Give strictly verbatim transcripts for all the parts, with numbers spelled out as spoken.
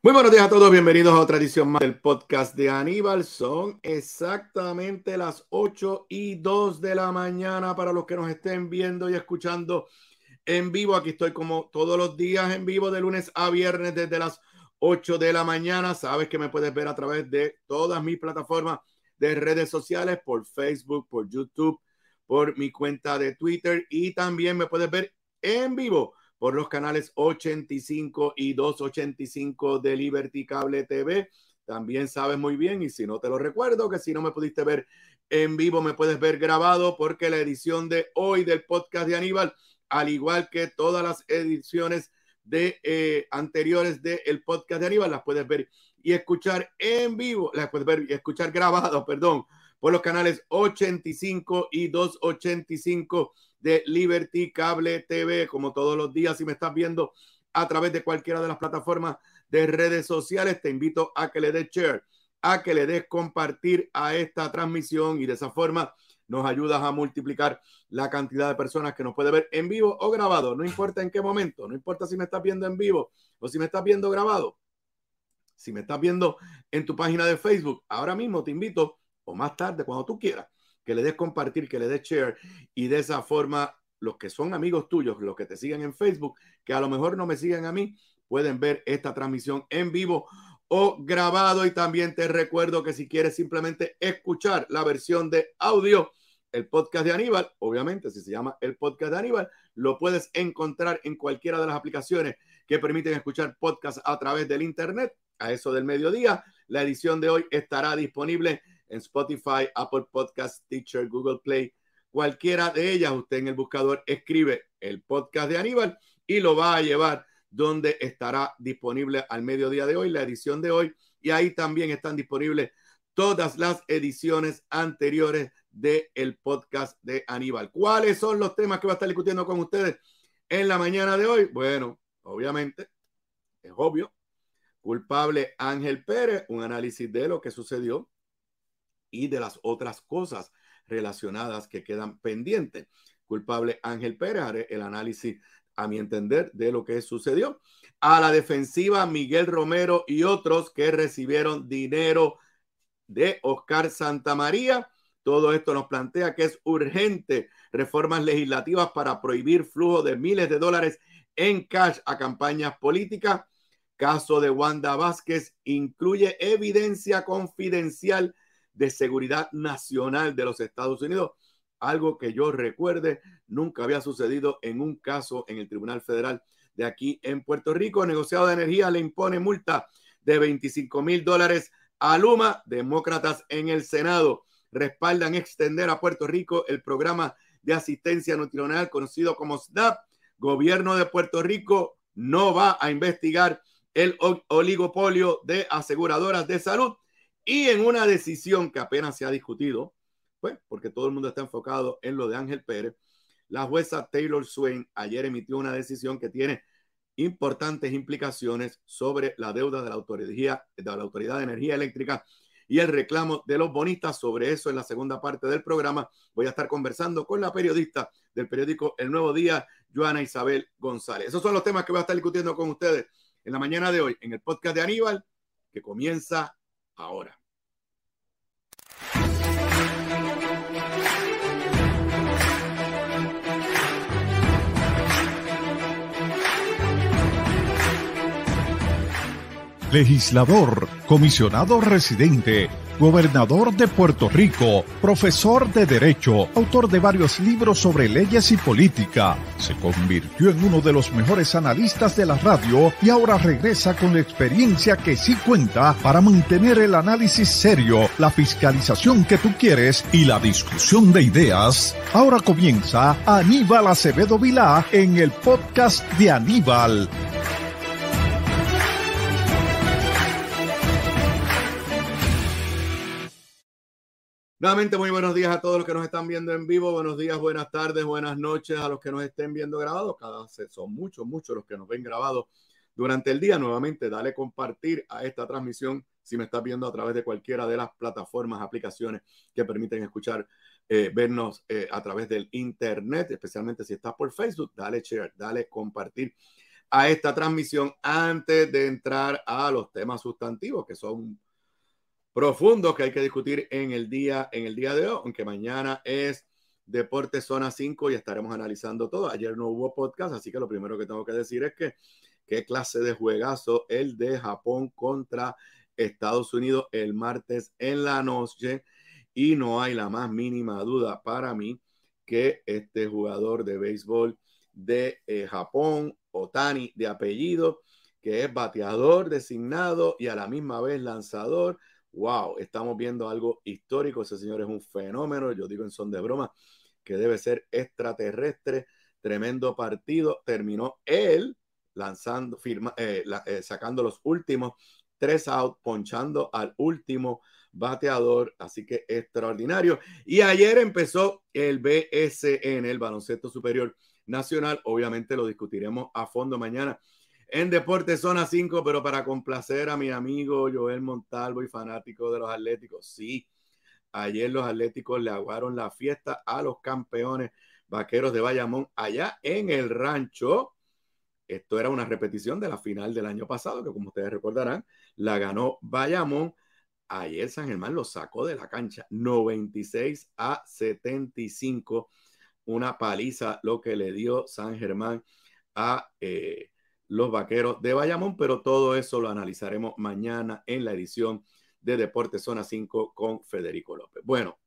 Muy buenos días a todos, bienvenidos a otra edición más del podcast de Aníbal. Son exactamente las ocho y dos de la mañana para los que nos estén viendo y escuchando en vivo. Aquí estoy como todos los días en vivo de lunes a viernes desde las ocho de la mañana. Sabes que me puedes ver a través de todas mis plataformas de redes sociales, por Facebook, por YouTube, por mi cuenta de Twitter, y también me puedes ver en vivo por los canales ochenta y cinco y doscientos ochenta y cinco de Liberty Cable T V. También sabes muy bien, y si no te lo recuerdo, que si no me pudiste ver en vivo, me puedes ver grabado, porque la edición de hoy del podcast de Aníbal, al igual que todas las ediciones de eh, anteriores del podcast de Aníbal, las puedes ver y escuchar en vivo, las puedes ver y escuchar grabado, perdón, por los canales ochenta y cinco y doscientos ochenta y cinco de Liberty Cable T V, como todos los días. Si me estás viendo a través de cualquiera de las plataformas de redes sociales, te invito a que le des share, a que le des compartir a esta transmisión, y de esa forma nos ayudas a multiplicar la cantidad de personas que nos puede ver en vivo o grabado. No importa en qué momento, no importa si me estás viendo en vivo o si me estás viendo grabado. Si me estás viendo en tu página de Facebook, ahora mismo te invito, o más tarde, cuando tú quieras, que le des compartir, que le des share, y de esa forma los que son amigos tuyos, los que te siguen en Facebook, que a lo mejor no me siguen a mí, pueden ver esta transmisión en vivo o grabado. Y también te recuerdo que si quieres simplemente escuchar la versión de audio, el podcast de Aníbal, obviamente si se llama el podcast de Aníbal, lo puedes encontrar en cualquiera de las aplicaciones que permiten escuchar podcast a través del internet. A eso del mediodía, la edición de hoy estará disponible en Spotify, Apple Podcasts, Stitcher, Google Play, cualquiera de ellas. Usted en el buscador escribe el podcast de Aníbal y lo va a llevar donde estará disponible al mediodía de hoy, la edición de hoy, y ahí también están disponibles todas las ediciones anteriores del podcast de Aníbal. ¿Cuáles son los temas que va a estar discutiendo con ustedes en la mañana de hoy? Bueno, obviamente, es obvio. Culpable Ángel Pérez, un análisis de lo que sucedió y de las otras cosas relacionadas que quedan pendientes. Culpable Ángel Pérez, haré el análisis, a mi entender, de lo que sucedió. A la defensiva, Miguel Romero y otros que recibieron dinero de Oscar Santamaría. Todo esto nos plantea que es urgente reformas legislativas para prohibir flujo de miles de dólares en cash a campañas políticas. Caso de Wanda Vázquez incluye evidencia confidencial de seguridad nacional de los Estados Unidos. Algo que yo recuerde nunca había sucedido en un caso en el Tribunal Federal de aquí en Puerto Rico. El negociado de energía le impone multa de veinticinco mil dólares a Luma. Demócratas en el Senado respaldan extender a Puerto Rico el programa de asistencia nutricional conocido como S N A P. Gobierno de Puerto Rico no va a investigar el oligopolio de aseguradoras de salud. Y en una decisión que apenas se ha discutido, pues porque todo el mundo está enfocado en lo de Ángel Pérez, la jueza Taylor Swain ayer emitió una decisión que tiene importantes implicaciones sobre la deuda de la autoridad, de la Autoridad de Energía Eléctrica y el reclamo de los bonistas. Sobre eso, en la segunda parte del programa, voy a estar conversando con la periodista del periódico El Nuevo Día, Joana Isabel González. Esos son los temas que voy a estar discutiendo con ustedes en la mañana de hoy, en el podcast de Aníbal, que comienza ahora. Legislador, comisionado residente, gobernador de Puerto Rico, profesor de Derecho, autor de varios libros sobre leyes y política. Se convirtió en uno de los mejores analistas de la radio y ahora regresa con la experiencia que sí cuenta para mantener el análisis serio, la fiscalización que tú quieres y la discusión de ideas. Ahora comienza Aníbal Acevedo Vilá en el podcast de Aníbal. Nuevamente, muy buenos días a todos los que nos están viendo en vivo. Buenos días, buenas tardes, buenas noches a los que nos estén viendo grabados. Cada vez son muchos, muchos los que nos ven grabados durante el día. Nuevamente, dale compartir a esta transmisión si me estás viendo a través de cualquiera de las plataformas, aplicaciones que permiten escuchar, eh, vernos eh, a través del internet, especialmente si estás por Facebook. Dale share, dale compartir a esta transmisión antes de entrar a los temas sustantivos que son profundos que hay que discutir en el día, en el día de hoy, aunque mañana es Deportes Zona cinco y estaremos analizando todo. Ayer no hubo podcast, así que lo primero que tengo que decir es que qué clase de juegazo el de Japón contra Estados Unidos el martes en la noche, y no hay la más mínima duda para mí que este jugador de béisbol de eh, Japón, Otani de apellido, que es bateador designado y a la misma vez lanzador. Wow, estamos viendo algo histórico. Ese señor es un fenómeno. Yo digo en son de broma que debe ser extraterrestre. Tremendo partido. Terminó él lanzando, firma, eh, la, eh, sacando los últimos tres outs, ponchando al último bateador. Así que extraordinario. Y ayer empezó el B S N, el Baloncesto Superior Nacional. Obviamente lo discutiremos a fondo mañana en Deportes Zona cinco, pero para complacer a mi amigo Joel Montalvo y fanático de los Atléticos, sí, ayer los Atléticos le aguaron la fiesta a los campeones Vaqueros de Bayamón allá en el rancho. Esto era una repetición de la final del año pasado, que como ustedes recordarán, la ganó Bayamón. Ayer San Germán lo sacó de la cancha, noventa y seis a setenta y cinco, una paliza lo que le dio San Germán a eh, los Vaqueros de Bayamón, pero todo eso lo analizaremos mañana en la edición de Deportes Zona cinco con Federico López. Bueno,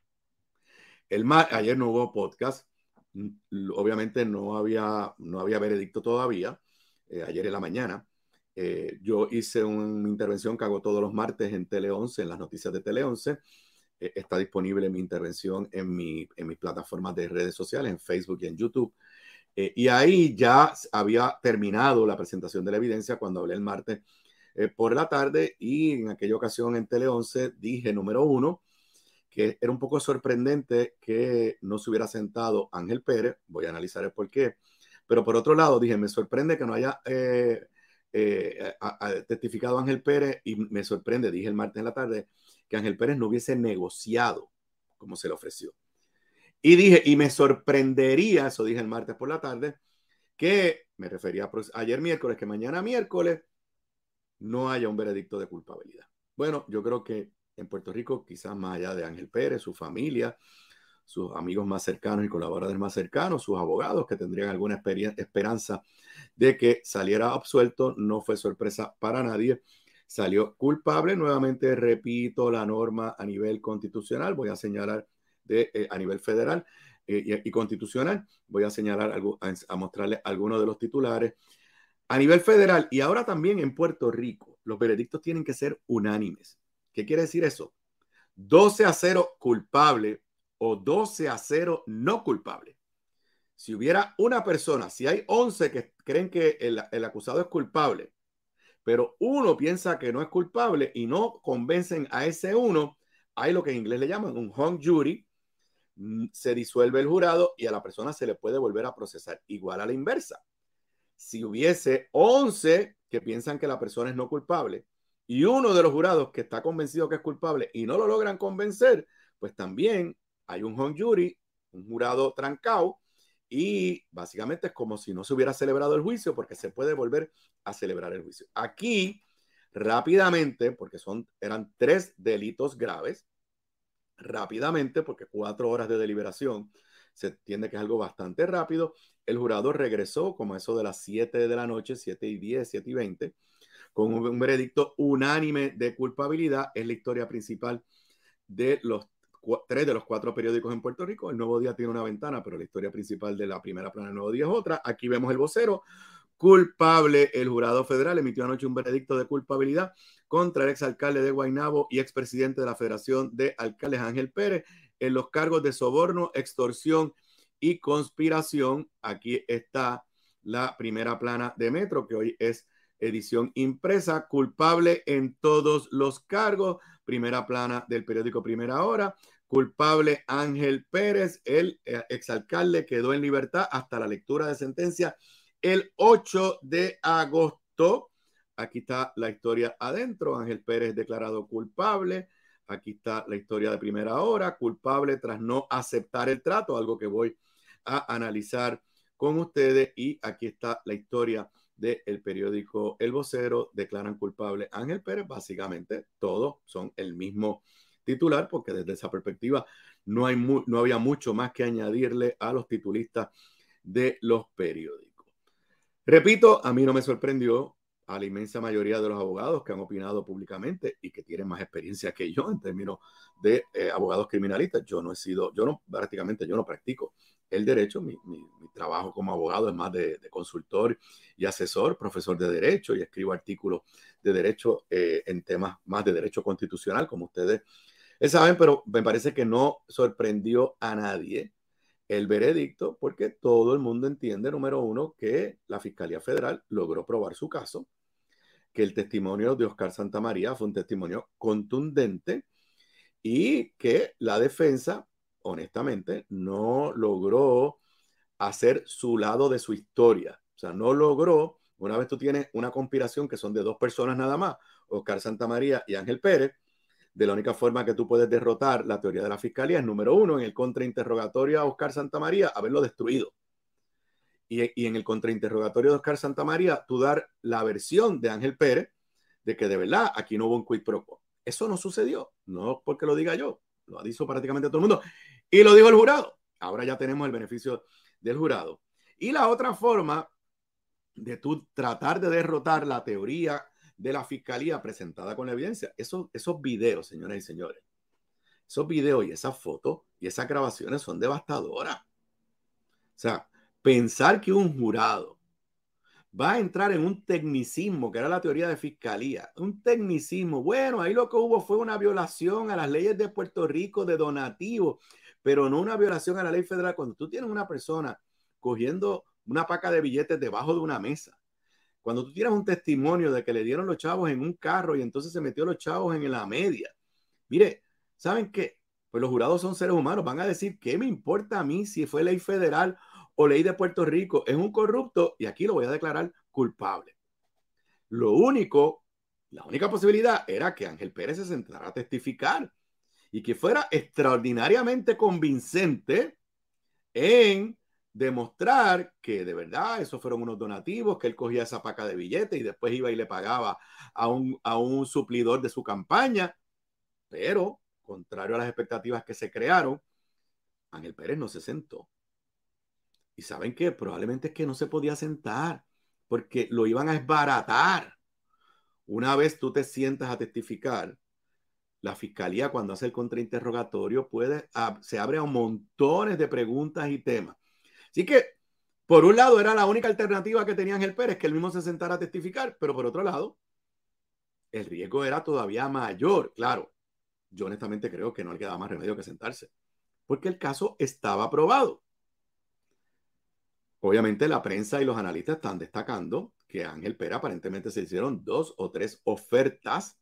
el mar, ayer no hubo podcast, obviamente no había, no había veredicto todavía, eh, ayer en la mañana. Eh, yo hice una intervención que hago todos los martes en Tele once, en las noticias de Tele once. Eh, está disponible mi intervención en, mi, en mis plataformas de redes sociales, en Facebook y en YouTube. Eh, y ahí ya había terminado la presentación de la evidencia cuando hablé el martes eh, por la tarde, y en aquella ocasión en Tele once dije, número uno, que era un poco sorprendente que no se hubiera sentado Ángel Pérez. Voy a analizar el por qué. Pero por otro lado, dije, me sorprende que no haya eh, eh, a, a testificado Ángel Pérez, y me sorprende, dije el martes en la tarde, que Ángel Pérez no hubiese negociado como se le ofreció. Y dije, y me sorprendería, eso dije el martes por la tarde, que me refería a ayer miércoles, que mañana miércoles no haya un veredicto de culpabilidad. Bueno, yo creo que en Puerto Rico, quizás más allá de Ángel Pérez, su familia, sus amigos más cercanos y colaboradores más cercanos, sus abogados que tendrían alguna esperanza de que saliera absuelto, no fue sorpresa para nadie. Salió culpable. Nuevamente repito la norma a nivel constitucional. Voy a señalar de, eh, a nivel federal eh, y, y constitucional. Voy a señalar, algo, a, a mostrarles algunos de los titulares. A nivel federal y ahora también en Puerto Rico, los veredictos tienen que ser unánimes. ¿Qué quiere decir eso? doce a cero culpable o doce a cero no culpable. Si hubiera una persona, si hay once que creen que el, el acusado es culpable, pero uno piensa que no es culpable y no convencen a ese uno, hay lo que en inglés le llaman un hung jury, se disuelve el jurado y a la persona se le puede volver a procesar. Igual a la inversa. Si hubiese once que piensan que la persona es no culpable y uno de los jurados que está convencido que es culpable y no lo logran convencer, pues también hay un hung jury, un jurado trancado, y básicamente es como si no se hubiera celebrado el juicio, porque se puede volver a celebrar el juicio. Aquí, rápidamente, porque son, eran tres delitos graves, rápidamente, porque cuatro horas de deliberación se entiende que es algo bastante rápido, el jurado regresó como eso de las siete de la noche, siete y diez, siete y veinte, con un, un veredicto unánime de culpabilidad. Es la historia principal de los tres de los cuatro periódicos en Puerto Rico. El Nuevo Día tiene una ventana, pero la historia principal de la primera plana del Nuevo Día es otra. Aquí vemos el vocero. Culpable. El jurado federal emitió anoche un veredicto de culpabilidad contra el exalcalde de Guaynabo y expresidente de la Federación de Alcaldes, Ángel Pérez, en los cargos de soborno, extorsión y conspiración. Aquí está la primera plana de Metro, que hoy es edición impresa. Culpable en todos los cargos. Primera plana del periódico Primera Hora. Culpable Ángel Pérez, el exalcalde, quedó en libertad hasta la lectura de sentencia el ocho de agosto. Aquí está la historia adentro. Ángel Pérez declarado culpable. Aquí está la historia de Primera Hora. Culpable tras no aceptar el trato, algo que voy a analizar con ustedes. Y aquí está la historia del periódico El Vocero declaran culpable a Ángel Pérez. Básicamente todos son el mismo titular, porque desde esa perspectiva no, hay mu no había mucho más que añadirle a los titulistas de los periódicos. Repito, a mí no me sorprendió. A la inmensa mayoría de los abogados que han opinado públicamente y que tienen más experiencia que yo en términos de eh, abogados criminalistas. Yo no he sido, yo no, prácticamente yo no practico el derecho. Mi, mi, mi trabajo como abogado es más de, de consultor y asesor, profesor de derecho, y escribo artículos de derecho eh, en temas más de derecho constitucional, como ustedes saben, pero me parece que no sorprendió a nadie el veredicto, porque todo el mundo entiende, número uno, que la Fiscalía Federal logró probar su caso, que el testimonio de Oscar Santamaría fue un testimonio contundente y que la defensa, honestamente, no logró hacer su lado de su historia. O sea, no logró, una vez tú tienes una conspiración que son de dos personas nada más, Oscar Santamaría y Ángel Pérez, de la única forma que tú puedes derrotar la teoría de la Fiscalía es, número uno, en el contrainterrogatorio a Oscar Santamaría, haberlo destruido. Y, y en el contrainterrogatorio de Oscar Santamaría, tú dar la versión de Ángel Pérez de que de verdad aquí no hubo un quid pro quo. Eso no sucedió, no porque lo diga yo, lo ha dicho prácticamente todo el mundo. Y lo dijo el jurado. Ahora ya tenemos el beneficio del jurado. Y la otra forma de tú tratar de derrotar la teoría de la Fiscalía presentada con la evidencia, esos, esos videos, señoras y señores, esos videos y esas fotos y esas grabaciones son devastadoras. O sea, pensar que un jurado va a entrar en un tecnicismo, que era la teoría de Fiscalía, un tecnicismo, bueno, ahí lo que hubo fue una violación a las leyes de Puerto Rico de donativo, pero no una violación a la ley federal. Cuando tú tienes una persona cogiendo una paca de billetes debajo de una mesa, cuando tú tienes un testimonio de que le dieron los chavos en un carro y entonces se metió los chavos en la media, mire, ¿saben qué? Pues los jurados son seres humanos, van a decir, ¿qué me importa a mí si fue ley federal o ley de Puerto Rico? Es un corrupto y aquí lo voy a declarar culpable. Lo único, la única posibilidad era que Ángel Pérez se sentara a testificar y que fuera extraordinariamente convincente en demostrar que de verdad esos fueron unos donativos, que él cogía esa paca de billetes y después iba y le pagaba a un, a un suplidor de su campaña. Pero, contrario a las expectativas que se crearon, Ángel Pérez no se sentó. Y ¿saben qué? Probablemente es que no se podía sentar porque lo iban a esbaratar. Una vez tú te sientas a testificar, la Fiscalía, cuando hace el contrainterrogatorio, puede, se abre a montones de preguntas y temas. Así que, por un lado, era la única alternativa que tenía Ángel Pérez, que él mismo se sentara a testificar, pero por otro lado, el riesgo era todavía mayor. Claro, yo honestamente creo que no le quedaba más remedio que sentarse, porque el caso estaba probado. Obviamente la prensa y los analistas están destacando que a Ángel Pérez aparentemente se hicieron dos o tres ofertas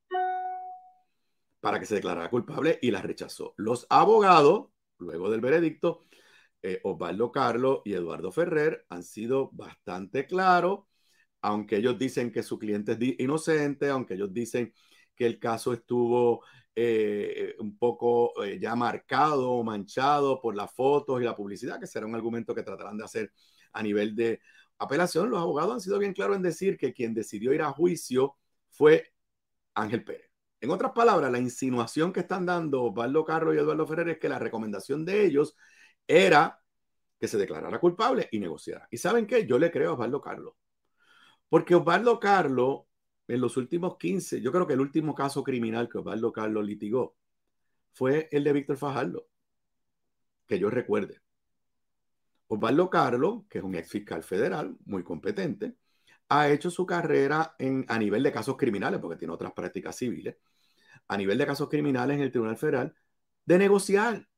para que se declarara culpable y las rechazó. Los abogados, luego del veredicto, eh, Osvaldo Carlos y Eduardo Ferrer, han sido bastante claros, aunque ellos dicen que su cliente es inocente, aunque ellos dicen que el caso estuvo eh, un poco eh, ya marcado o manchado por las fotos y la publicidad, que será un argumento que tratarán de hacer a nivel de apelación. Los abogados han sido bien claros en decir que quien decidió ir a juicio fue Ángel Pérez. En otras palabras, la insinuación que están dando Osvaldo Carlos y Eduardo Ferrer es que la recomendación de ellos era que se declarara culpable y negociara. ¿Y saben qué? Yo le creo a Osvaldo Carlos. Porque Osvaldo Carlos, en los últimos quince, yo creo que el último caso criminal que Osvaldo Carlos litigó fue el de Víctor Fajardo, que yo recuerde. Osvaldo Carlos, que es un ex fiscal federal muy competente, ha hecho su carrera en, a nivel de casos criminales, porque tiene otras prácticas civiles, a nivel de casos criminales en el Tribunal Federal, de negociar.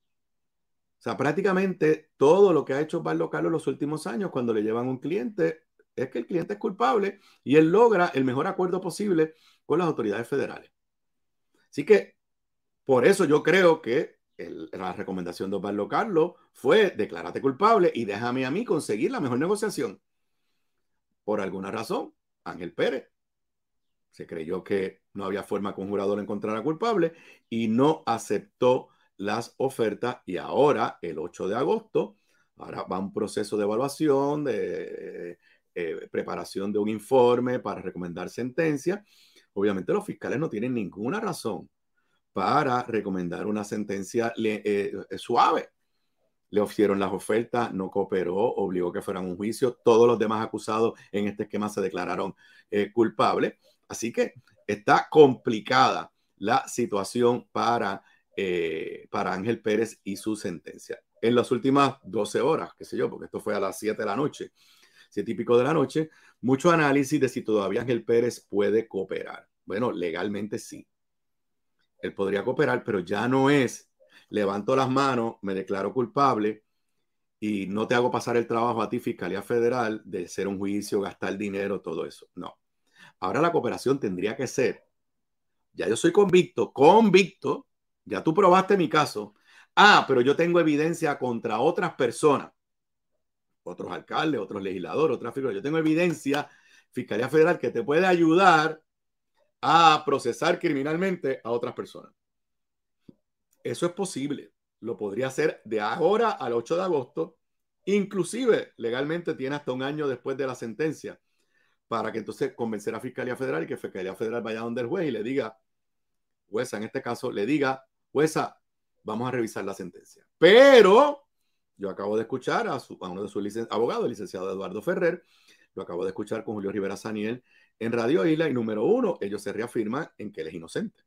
O sea, prácticamente todo lo que ha hecho Osvaldo Carlos en los últimos años, cuando le llevan un cliente, es que el cliente es culpable y él logra el mejor acuerdo posible con las autoridades federales. Así que, por eso yo creo que el, la recomendación de Osvaldo Carlos fue declárate culpable y déjame a mí conseguir la mejor negociación. Por alguna razón, Ángel Pérez se creyó que no había forma que un jurado lo encontrara culpable y no aceptó las ofertas, y ahora, el ocho de agosto, ahora va un proceso de evaluación de eh, preparación de un informe para recomendar sentencia. Obviamente los fiscales no tienen ninguna razón para recomendar una sentencia eh, eh, suave. Le ofrecieron las ofertas, no cooperó, obligó que fueran un juicio. Todos los demás acusados en este esquema se declararon eh, culpables. Así que está complicada la situación para, eh, para Ángel Pérez y su sentencia. En las últimas doce horas, qué sé yo, porque esto fue a las siete de la noche, siete y pico de la noche, mucho análisis de si todavía Ángel Pérez puede cooperar. Bueno, legalmente sí. Él podría cooperar, pero ya no es levanto las manos, me declaro culpable y no te hago pasar el trabajo a ti, Fiscalía Federal, de hacer un juicio, gastar dinero, todo eso. No. Ahora la cooperación tendría que ser, ya yo soy convicto, convicto, ya tú probaste mi caso. Ah, pero yo tengo evidencia contra otras personas, otros alcaldes, otros legisladores, otras figuras. Yo tengo evidencia, Fiscalía Federal, que te puede ayudar a procesar criminalmente a otras personas. Eso es posible. Lo podría hacer de ahora al ocho de agosto. Inclusive, legalmente tiene hasta un año después de la sentencia para que entonces convencer a Fiscalía Federal y que Fiscalía Federal vaya donde el juez y le diga, jueza, en este caso, le diga, jueza, vamos a revisar la sentencia. Pero yo acabo de escuchar a, su, a uno de sus licen abogados, el licenciado Eduardo Ferrer, lo acabo de escuchar con Julio Rivera Saniel en Radio Isla y número uno, ellos se reafirman en que él es inocente.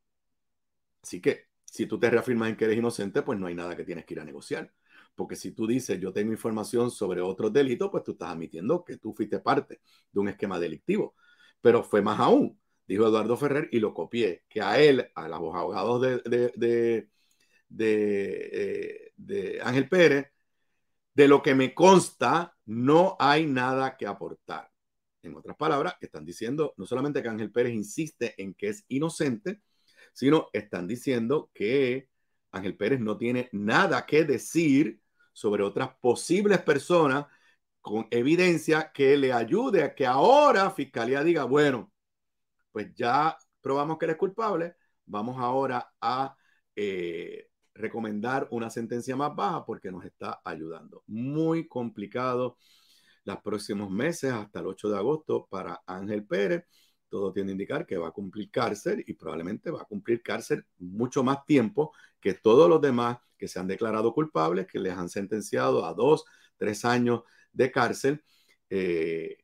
Así que si tú te reafirmas en que eres inocente, pues no hay nada que tienes que ir a negociar. Porque si tú dices, yo tengo información sobre otros delitos, pues tú estás admitiendo que tú fuiste parte de un esquema delictivo. Pero fue más aún, dijo Eduardo Ferrer, y lo copié, que a él, a los abogados de, de, de, de, eh, de Ángel Pérez, de lo que me consta, no hay nada que aportar. En otras palabras, están diciendo no solamente que Ángel Pérez insiste en que es inocente, sino están diciendo que Ángel Pérez no tiene nada que decir sobre otras posibles personas con evidencia que le ayude a que ahora Fiscalía diga, bueno, pues ya probamos que eres culpable, vamos ahora a eh, recomendar una sentencia más baja porque nos está ayudando. Muy complicado los próximos meses hasta el ocho de agosto para Ángel Pérez. Todo tiende a indicar que va a cumplir cárcel y probablemente va a cumplir cárcel mucho más tiempo que todos los demás que se han declarado culpables, que les han sentenciado a dos, tres años de cárcel. Eh,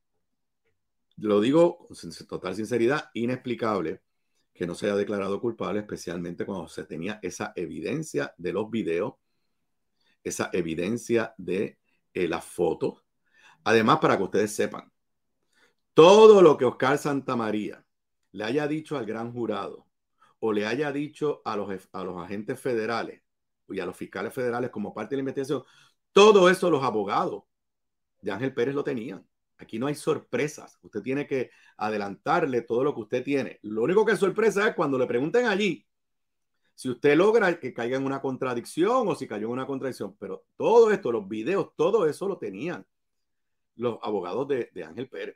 lo digo con total sinceridad, inexplicable que no se haya declarado culpable, especialmente cuando se tenía esa evidencia de los videos, esa evidencia de eh, las fotos. Además, para que ustedes sepan, todo lo que Oscar Santamaría le haya dicho al gran jurado o le haya dicho a los, a los agentes federales y a los fiscales federales como parte de la investigación, todo eso los abogados de Ángel Pérez lo tenían. Aquí no hay sorpresas. Usted tiene que adelantarle todo lo que usted tiene. Lo único que es sorpresa es cuando le pregunten allí si usted logra que caiga en una contradicción o si cayó en una contradicción. Pero todo esto, los videos, todo eso lo tenían los abogados de, de Ángel Pérez.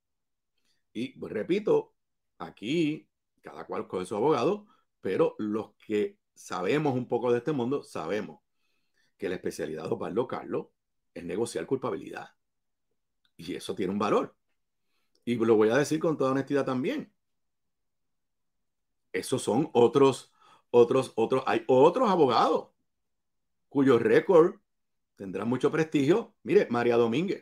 Y pues, repito, aquí cada cual coge su abogado, pero los que sabemos un poco de este mundo, sabemos que la especialidad de Osvaldo Carlos es negociar culpabilidad. Y eso tiene un valor. Y lo voy a decir con toda honestidad también. Esos son otros, otros, otros, hay otros abogados cuyo récord tendrá mucho prestigio. Mire, María Domínguez.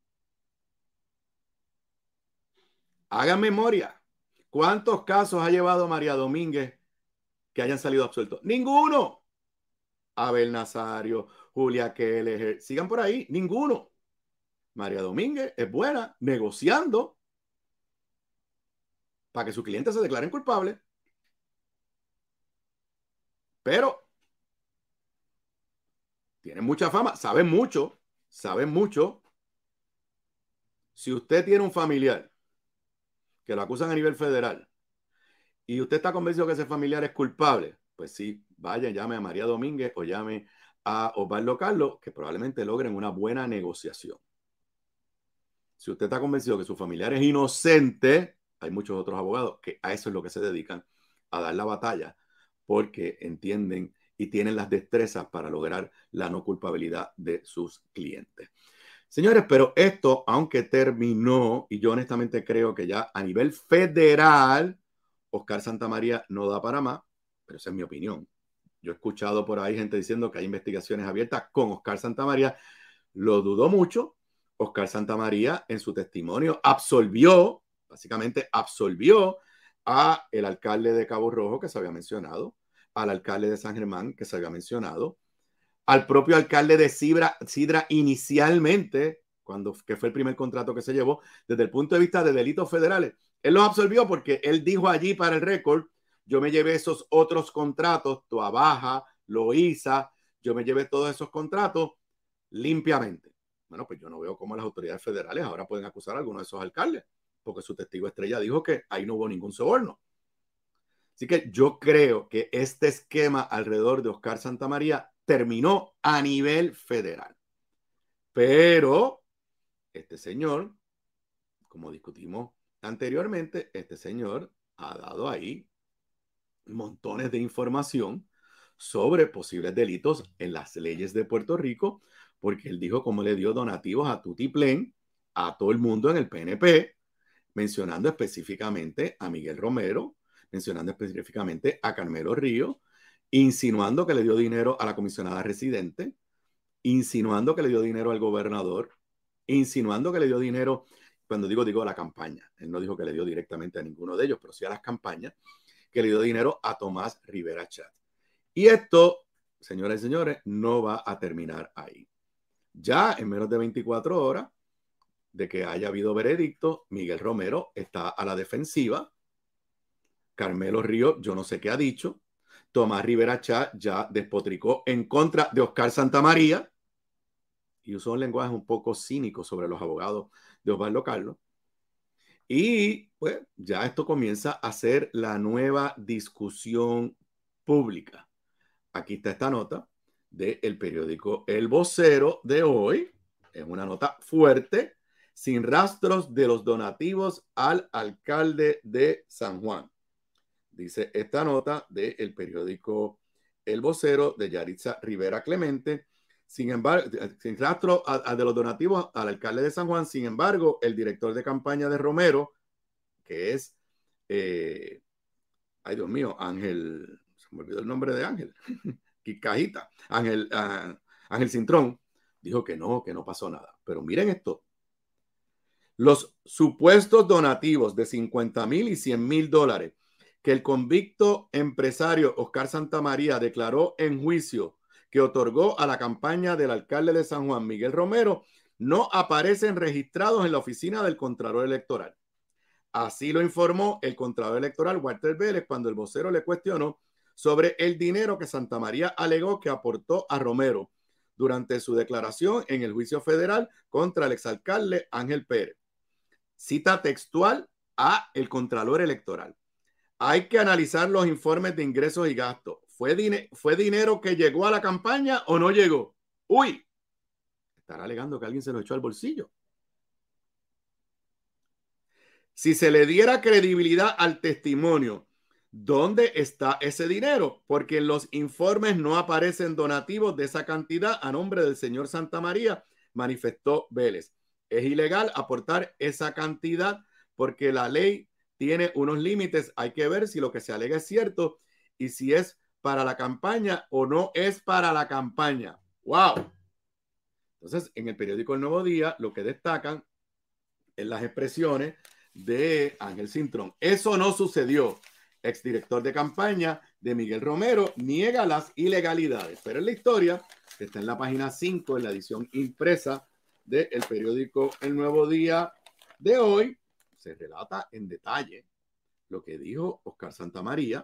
Hagan memoria. ¿Cuántos casos ha llevado María Domínguez que hayan salido absueltos? Ninguno. Abel Nazario, Julia Keller, sigan por ahí. Ninguno. María Domínguez es buena negociando para que sus clientes se declaren culpables. Pero tienen mucha fama, saben mucho, saben mucho. Si usted tiene un familiar que lo acusan a nivel federal y usted está convencido que ese familiar es culpable, pues sí, vaya, llame a María Domínguez o llame a Osvaldo Carlos, que probablemente logren una buena negociación. Si usted está convencido que su familiar es inocente, hay muchos otros abogados que a eso es lo que se dedican, a dar la batalla, porque entienden y tienen las destrezas para lograr la no culpabilidad de sus clientes. Señores, pero esto, aunque terminó, y yo honestamente creo que ya a nivel federal, Oscar Santamaría no da para más, pero esa es mi opinión. Yo he escuchado por ahí gente diciendo que hay investigaciones abiertas con Oscar Santamaría. Lo dudo mucho. Oscar Santamaría en su testimonio absolvió, básicamente absolvió a el alcalde de Cabo Rojo que se había mencionado, al alcalde de San Germán que se había mencionado, al propio alcalde de Sidra, Sidra inicialmente, cuando, que fue el primer contrato que se llevó, desde el punto de vista de delitos federales. Él los absolvió porque él dijo allí para el récord, yo me llevé esos otros contratos, Toa Baja, Loíza, yo me llevé todos esos contratos limpiamente. Bueno, pues yo no veo cómo las autoridades federales ahora pueden acusar a alguno de esos alcaldes, porque su testigo estrella dijo que ahí no hubo ningún soborno. Así que yo creo que este esquema alrededor de Oscar Santamaría terminó a nivel federal. Pero este señor, como discutimos anteriormente, este señor ha dado ahí montones de información sobre posibles delitos en las leyes de Puerto Rico, porque él dijo cómo le dio donativos a Tutiplén, a todo el mundo en el P N P, mencionando específicamente a Miguel Romero, mencionando específicamente a Carmelo Río, insinuando que le dio dinero a la comisionada residente, insinuando que le dio dinero al gobernador, insinuando que le dio dinero, cuando digo, digo a la campaña, él no dijo que le dio directamente a ninguno de ellos, pero sí a las campañas, que le dio dinero a Tomás Rivera Chat. Y esto, señoras y señores, no va a terminar ahí. Ya en menos de veinticuatro horas de que haya habido veredicto, Miguel Romero está a la defensiva. Carmelo Río, yo no sé qué ha dicho. Tomás Rivera Chat ya despotricó en contra de Oscar Santamaría y usó un lenguaje un poco cínico sobre los abogados de Osvaldo Carlos. Y pues ya esto comienza a ser la nueva discusión pública. Aquí está esta nota del periódico El Vocero de hoy. Es una nota fuerte, sin rastros de los donativos al alcalde de San Juan. Dice esta nota del periódico El Vocero de Yaritza Rivera Clemente. Sin embargo, sin rastro a, a de los donativos al alcalde de San Juan, sin embargo, el director de campaña de Romero, que es, eh, ay Dios mío, Ángel, se me olvidó el nombre de Ángel, Cajita, Ángel, uh, Ángel Cintrón, dijo que no, que no pasó nada. Pero miren esto, los supuestos donativos de cincuenta mil y cien mil dólares que el convicto empresario Oscar Santamaría declaró en juicio que otorgó a la campaña del alcalde de San Juan, Miguel Romero, no aparecen registrados en la oficina del Contralor Electoral. Así lo informó el Contralor Electoral Walter Vélez cuando el vocero le cuestionó sobre el dinero que Santamaría alegó que aportó a Romero durante su declaración en el juicio federal contra el exalcalde Ángel Pérez. Cita textual a el Contralor Electoral. Hay que analizar los informes de ingresos y gastos. ¿Fue, din- ¿Fue dinero que llegó a la campaña o no llegó? Uy, estará alegando que alguien se lo echó al bolsillo. Si se le diera credibilidad al testimonio, ¿dónde está ese dinero? Porque en los informes no aparecen donativos de esa cantidad a nombre del señor Santamaría, manifestó Vélez. Es ilegal aportar esa cantidad porque la ley tiene unos límites. Hay que ver si lo que se alega es cierto y si es para la campaña o no es para la campaña. ¡Wow! Entonces, en el periódico El Nuevo Día, lo que destacan es las expresiones de Ángel Cintrón. Eso no sucedió. Exdirector de campaña de Miguel Romero niega las ilegalidades. Pero en la historia, que está en la página cinco, en la edición impresa del periódico El Nuevo Día de hoy, se relata en detalle lo que dijo Oscar Santamaría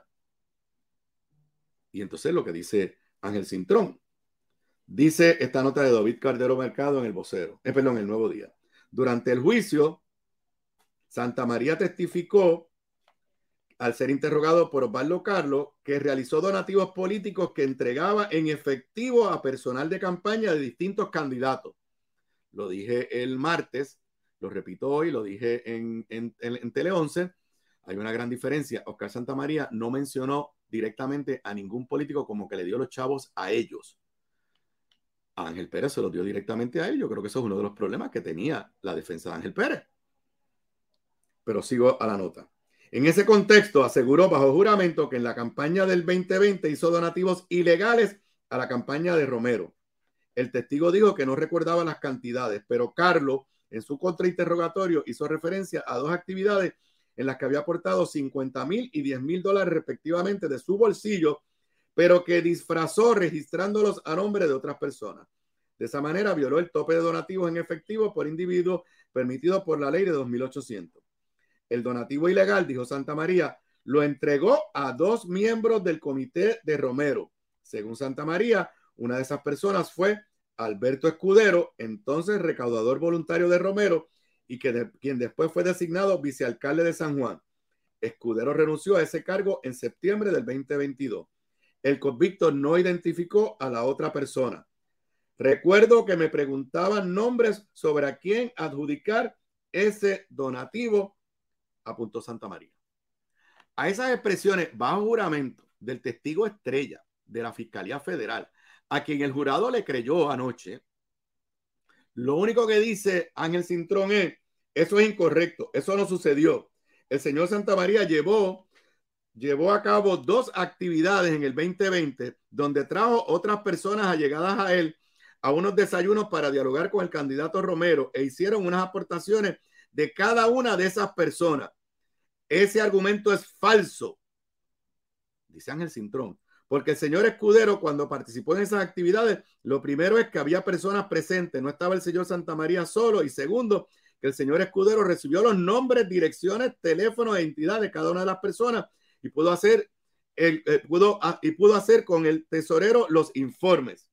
y entonces lo que dice Ángel Cintrón. Dice esta nota de David Cardero Mercado en El Vocero, eh, perdón, El Nuevo Día. Durante el juicio, Santamaría testificó al ser interrogado por Osvaldo Carlos que realizó donativos políticos que entregaba en efectivo a personal de campaña de distintos candidatos. Lo dije el martes, lo repito hoy, lo dije en, en, en, en Tele once. Hay una gran diferencia. Oscar Santamaría no mencionó directamente a ningún político como que le dio los chavos a ellos. a Ángel Pérez se lo dio directamente a él. Yo creo que eso es uno de los problemas que tenía la defensa de Ángel Pérez. Pero sigo a la nota. En ese contexto, aseguró bajo juramento que en la campaña del veinte veinte hizo donativos ilegales a la campaña de Romero. El testigo dijo que no recordaba las cantidades, pero Carlos, en su contrainterrogatorio, hizo referencia a dos actividades en las que había aportado cincuenta mil y diez mil dólares respectivamente de su bolsillo, pero que disfrazó registrándolos a nombre de otras personas. De esa manera violó el tope de donativos en efectivo por individuo permitido por la ley de dos mil ochocientos. El donativo ilegal, dijo Santamaría, lo entregó a dos miembros del comité de Romero. Según Santamaría, una de esas personas fue Alberto Escudero, entonces recaudador voluntario de Romero, y que de, quien después fue designado vicealcalde de San Juan. Escudero renunció a ese cargo en septiembre del veinte veintidós. El convicto no identificó a la otra persona. Recuerdo que me preguntaban nombres sobre a quién adjudicar ese donativo, apuntó Santamaría. A esas expresiones bajo juramento del testigo estrella de la Fiscalía Federal, a quien el jurado le creyó anoche, lo único que dice Ángel Cintrón es: eso es incorrecto, eso no sucedió. El señor Santamaría llevó, llevó a cabo dos actividades en el veinte veinte donde trajo otras personas allegadas a él a unos desayunos para dialogar con el candidato Romero e hicieron unas aportaciones de cada una de esas personas. Ese argumento es falso, dice Ángel Cintrón, porque el señor Escudero, cuando participó en esas actividades, lo primero es que había personas presentes, no estaba el señor Santamaría solo, y segundo, que el señor Escudero recibió los nombres, direcciones, teléfonos e entidades de cada una de las personas y pudo hacer, el, eh, pudo, ah, y pudo hacer con el tesorero los informes.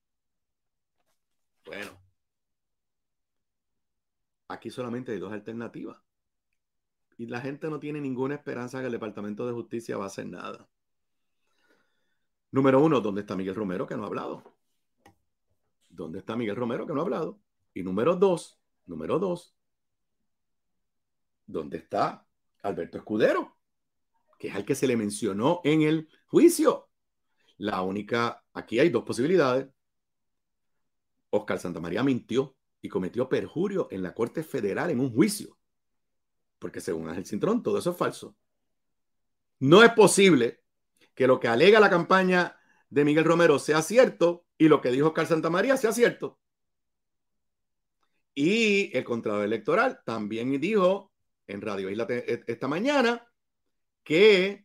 Bueno, aquí solamente hay dos alternativas y la gente no tiene ninguna esperanza que el Departamento de Justicia va a hacer nada. Número uno, ¿dónde está Miguel Romero, que no ha hablado? ¿Dónde está Miguel Romero, que no ha hablado? Y número dos, número dos, ¿dónde está Alberto Escudero, que es al que se le mencionó en el juicio? La única, aquí hay dos posibilidades. Oscar Santamaría mintió y cometió perjurio en la Corte Federal en un juicio, porque según Ángel Cintrón todo eso es falso. No es posible que lo que alega la campaña de Miguel Romero sea cierto y lo que dijo Oscar Santamaría sea cierto. Y el Contralor Electoral también dijo en Radio Isla esta mañana que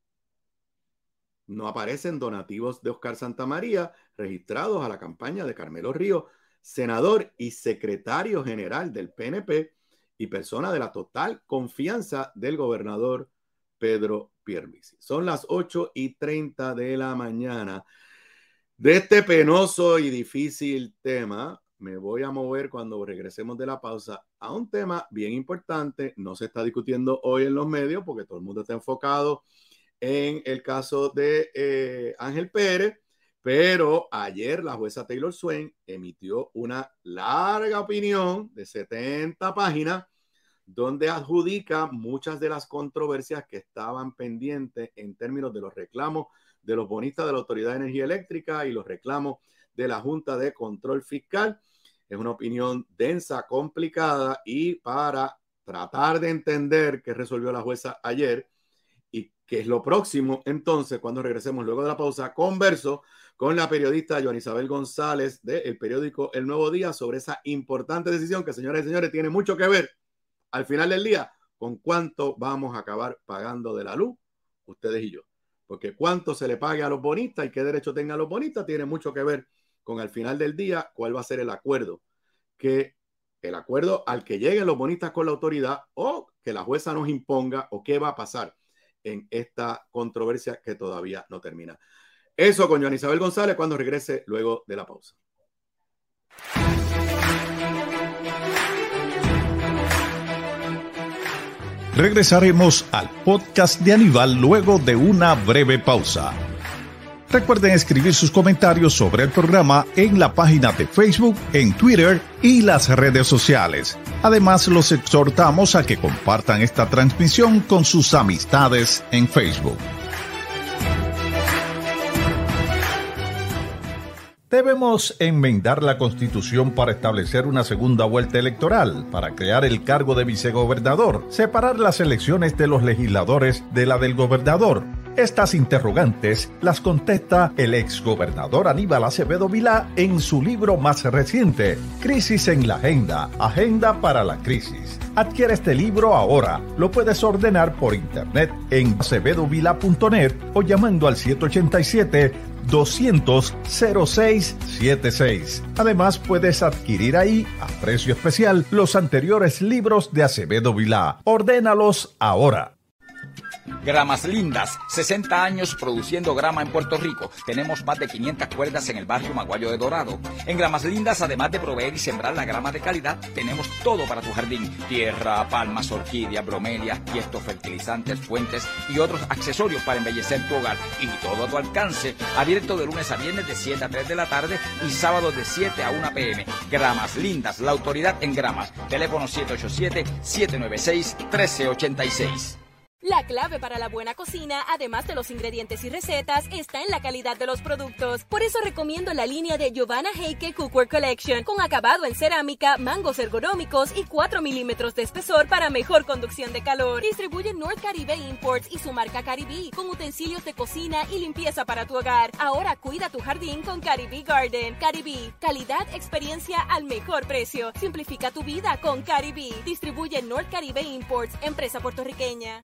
no aparecen donativos de Oscar Santamaría registrados a la campaña de Carmelo Ríos, senador y secretario general del P N P y persona de la total confianza del gobernador Pedro Pierluisi. Son las ocho y treinta de la mañana. De este penoso y difícil tema, me voy a mover cuando regresemos de la pausa a un tema bien importante. No se está discutiendo hoy en los medios porque todo el mundo está enfocado en el caso de eh, Ángel Pérez, pero ayer la jueza Taylor Swain emitió una larga opinión de setenta páginas donde adjudica muchas de las controversias que estaban pendientes en términos de los reclamos de los bonistas de la Autoridad de Energía Eléctrica y los reclamos de la Junta de Control Fiscal. Es una opinión densa, complicada, y para tratar de entender qué resolvió la jueza ayer y qué es lo próximo, entonces, cuando regresemos luego de la pausa, converso con la periodista Joana Isabel González del periódico El Nuevo Día sobre esa importante decisión que, señoras y señores, tiene mucho que ver al final del día con cuánto vamos a acabar pagando de la luz, ustedes y yo. Porque cuánto se le pague a los bonistas y qué derecho tengan los bonistas tiene mucho que ver con, al final del día, cuál va a ser el acuerdo. Que el acuerdo al que lleguen los bonistas con la autoridad, o que la jueza nos imponga, o qué va a pasar en esta controversia que todavía no termina. Eso con Joana Isabel González cuando regrese luego de la pausa. Regresaremos al podcast de Aníbal luego de una breve pausa. Recuerden escribir sus comentarios sobre el programa en la página de Facebook, en Twitter y las redes sociales. Además, los exhortamos a que compartan esta transmisión con sus amistades en Facebook. Debemos enmendar la Constitución para establecer una segunda vuelta electoral, para crear el cargo de vicegobernador, separar las elecciones de los legisladores de la del gobernador. Estas interrogantes las contesta el exgobernador Aníbal Acevedo Vilá en su libro más reciente, Crisis en la Agenda, Agenda para la Crisis. Adquiere este libro ahora. Lo puedes ordenar por internet en acevedo vila punto net o llamando al siete ocho siete, doscientos, cero seis siete seis. Además, puedes adquirir ahí, a precio especial, los anteriores libros de Acevedo Vilá. Ordénalos ahora. Gramas Lindas, sesenta años produciendo grama en Puerto Rico. Tenemos más de quinientas cuerdas en el barrio Maguayo de Dorado. En Gramas Lindas, además de proveer y sembrar la grama de calidad, tenemos todo para tu jardín. Tierra, palmas, orquídeas, bromelias, tiestos, fertilizantes, fuentes y otros accesorios para embellecer tu hogar. Y todo a tu alcance. Abierto de lunes a viernes de siete a tres de la tarde y sábados de siete a una p m Gramas Lindas, la autoridad en gramas. Teléfono siete ocho siete, siete nueve seis, uno tres ocho seis. La clave para la buena cocina, además de los ingredientes y recetas, está en la calidad de los productos. Por eso recomiendo la línea de Giovanna Heike Cookware Collection, con acabado en cerámica, mangos ergonómicos y cuatro milímetros de espesor para mejor conducción de calor. Distribuye North Caribe Imports y su marca Caribe, con utensilios de cocina y limpieza para tu hogar. Ahora cuida tu jardín con Caribe Garden. Caribe, calidad, experiencia al mejor precio. Simplifica tu vida con Caribe. Distribuye North Caribe Imports, empresa puertorriqueña.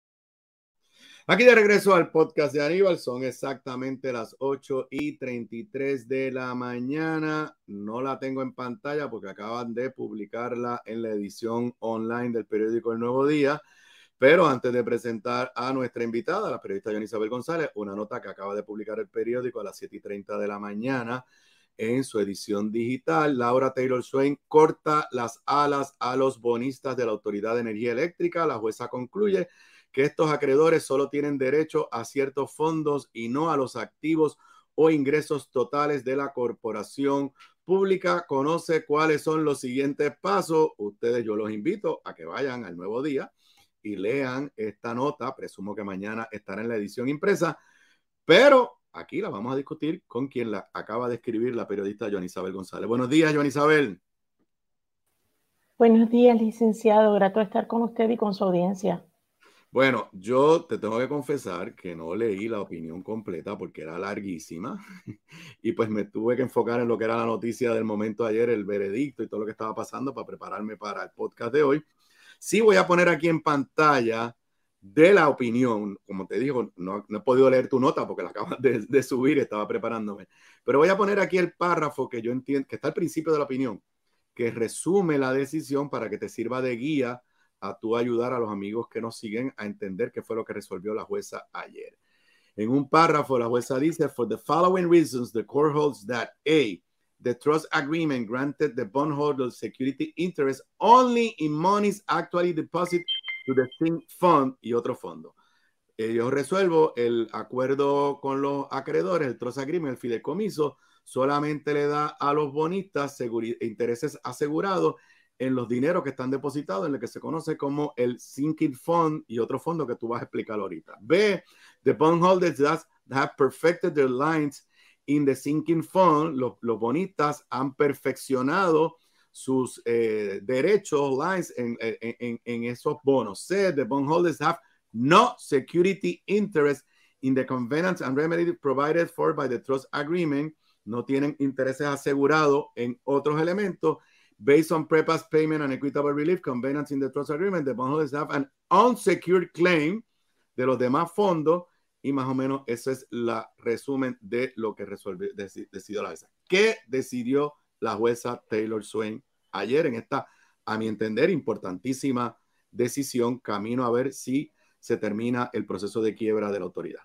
Aquí de regreso al podcast de Aníbal, son exactamente las ocho y treinta y tres de la mañana. No la tengo en pantalla porque acaban de publicarla en la edición online del periódico El Nuevo Día. Pero antes de presentar a nuestra invitada, la periodista Yonisabel González, una nota que acaba de publicar el periódico a las siete y treinta de la mañana en su edición digital. Laura Taylor Swain corta las alas a los bonistas de la Autoridad de Energía Eléctrica. La jueza concluye que estos acreedores solo tienen derecho a ciertos fondos y no a los activos o ingresos totales de la corporación pública. Conoce cuáles son los siguientes pasos. Ustedes, yo los invito a que vayan al Nuevo Día y lean esta nota. Presumo que mañana estará en la edición impresa, pero aquí la vamos a discutir con quien la acaba de escribir, la periodista Yonisabel González. Buenos días, Yonisabel. Buenos días, licenciado. Grato de estar con usted y con su audiencia. Bueno, yo te tengo que confesar que no leí la opinión completa porque era larguísima y pues me tuve que enfocar en lo que era la noticia del momento ayer, el veredicto y todo lo que estaba pasando para prepararme para el podcast de hoy. Sí voy a poner aquí en pantalla de la opinión, como te digo, no, no he podido leer tu nota porque la acabas de, de subir, estaba preparándome, pero voy a poner aquí el párrafo que yo entiendo, que está al principio de la opinión, que resume la decisión para que te sirva de guía a tú ayudar a los amigos que nos siguen a entender qué fue lo que resolvió la jueza ayer. En un párrafo, la jueza dice, for the following reasons, the court holds that A, the trust agreement granted the bondholder security interest only in monies actually deposited to the sink fund y otro fondo. Eh, yo resuelvo el acuerdo con los acreedores, el trust agreement, el fideicomiso, solamente le da a los bonistas intereses asegurados en los dineros que están depositados en lo que se conoce como el sinking fund y otro fondo que tú vas a explicar ahorita. B, the bondholders that have perfected their lines in the sinking fund, los, los bonistas han perfeccionado sus eh, derechos, lines en, en, en esos bonos. C, the bondholders have no security interest in the covenants and remedy provided for by the trust agreement, no tienen intereses asegurados en otros elementos. Based on pre-pass payment and equitable relief, covenants in the trust agreement, the bondholders have an unsecured claim de los demás fondos y más o menos ese es la resumen de lo que resolvió, decidió la jueza. ¿Qué decidió la jueza Taylor Swain ayer en esta, a mi entender, importantísima decisión camino a ver si se termina el proceso de quiebra de la autoridad?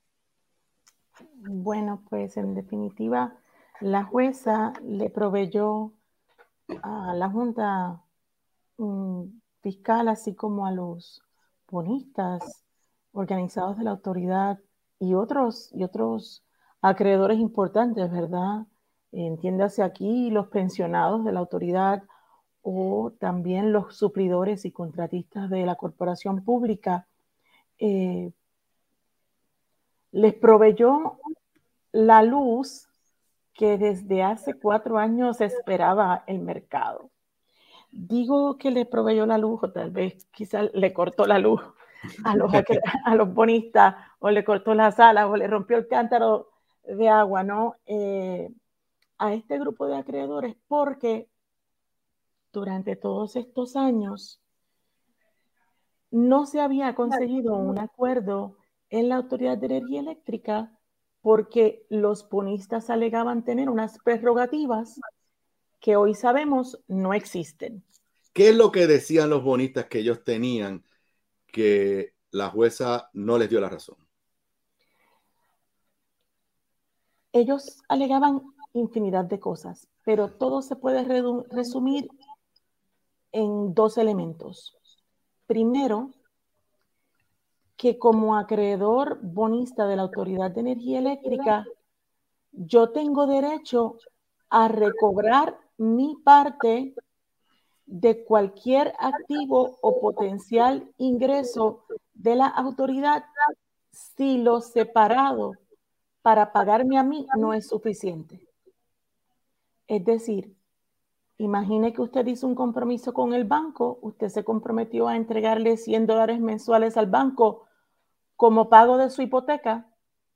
Bueno, pues en definitiva, la jueza le proveyó a la Junta um, Fiscal, así como a los bonistas organizados de la autoridad y otros, y otros acreedores importantes, ¿verdad? Entiéndase aquí los pensionados de la autoridad o también los suplidores y contratistas de la corporación pública. Eh, les proveyó la luz que desde hace cuatro años esperaba el mercado. Digo que le proveyó la luz, o tal vez quizás le cortó la luz a los, a los bonistas, o le cortó las alas, o le rompió el cántaro de agua, ¿no? Eh, a este grupo de acreedores, porque durante todos estos años no se había conseguido un acuerdo en la Autoridad de Energía Eléctrica porque los bonistas alegaban tener unas prerrogativas que hoy sabemos no existen. ¿Qué es lo que decían los bonistas que ellos tenían que la jueza no les dio la razón? Ellos alegaban infinidad de cosas, pero todo se puede resumir en dos elementos. Primero, que como acreedor bonista de la Autoridad de Energía Eléctrica, yo tengo derecho a recobrar mi parte de cualquier activo o potencial ingreso de la autoridad si lo separado para pagarme a mí no es suficiente. Es decir, imagine que usted hizo un compromiso con el banco, usted se comprometió a entregarle cien dólares mensuales al banco como pago de su hipoteca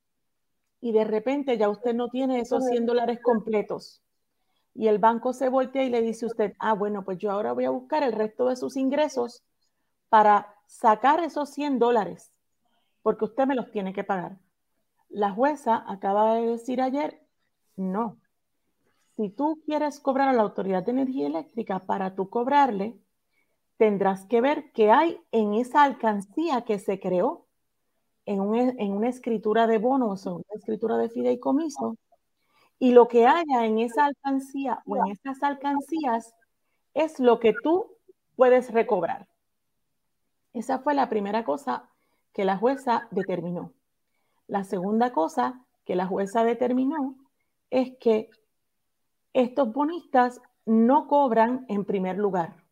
y de repente ya usted no tiene esos cien dólares completos. Y el banco se voltea y le dice a usted, ah, bueno, pues yo ahora voy a buscar el resto de sus ingresos para sacar esos cien dólares, porque usted me los tiene que pagar. La jueza acaba de decir ayer, no. Si tú quieres cobrar a la Autoridad de Energía Eléctrica, para tú cobrarle, tendrás que ver qué hay en esa alcancía que se creó en, un, en una escritura de bonos o una escritura de fideicomiso, y lo que haya en esa alcancía o en esas alcancías es lo que tú puedes recobrar. Esa fue la primera cosa que la jueza determinó. La segunda cosa que la jueza determinó es que estos bonistas no cobran en primer lugar.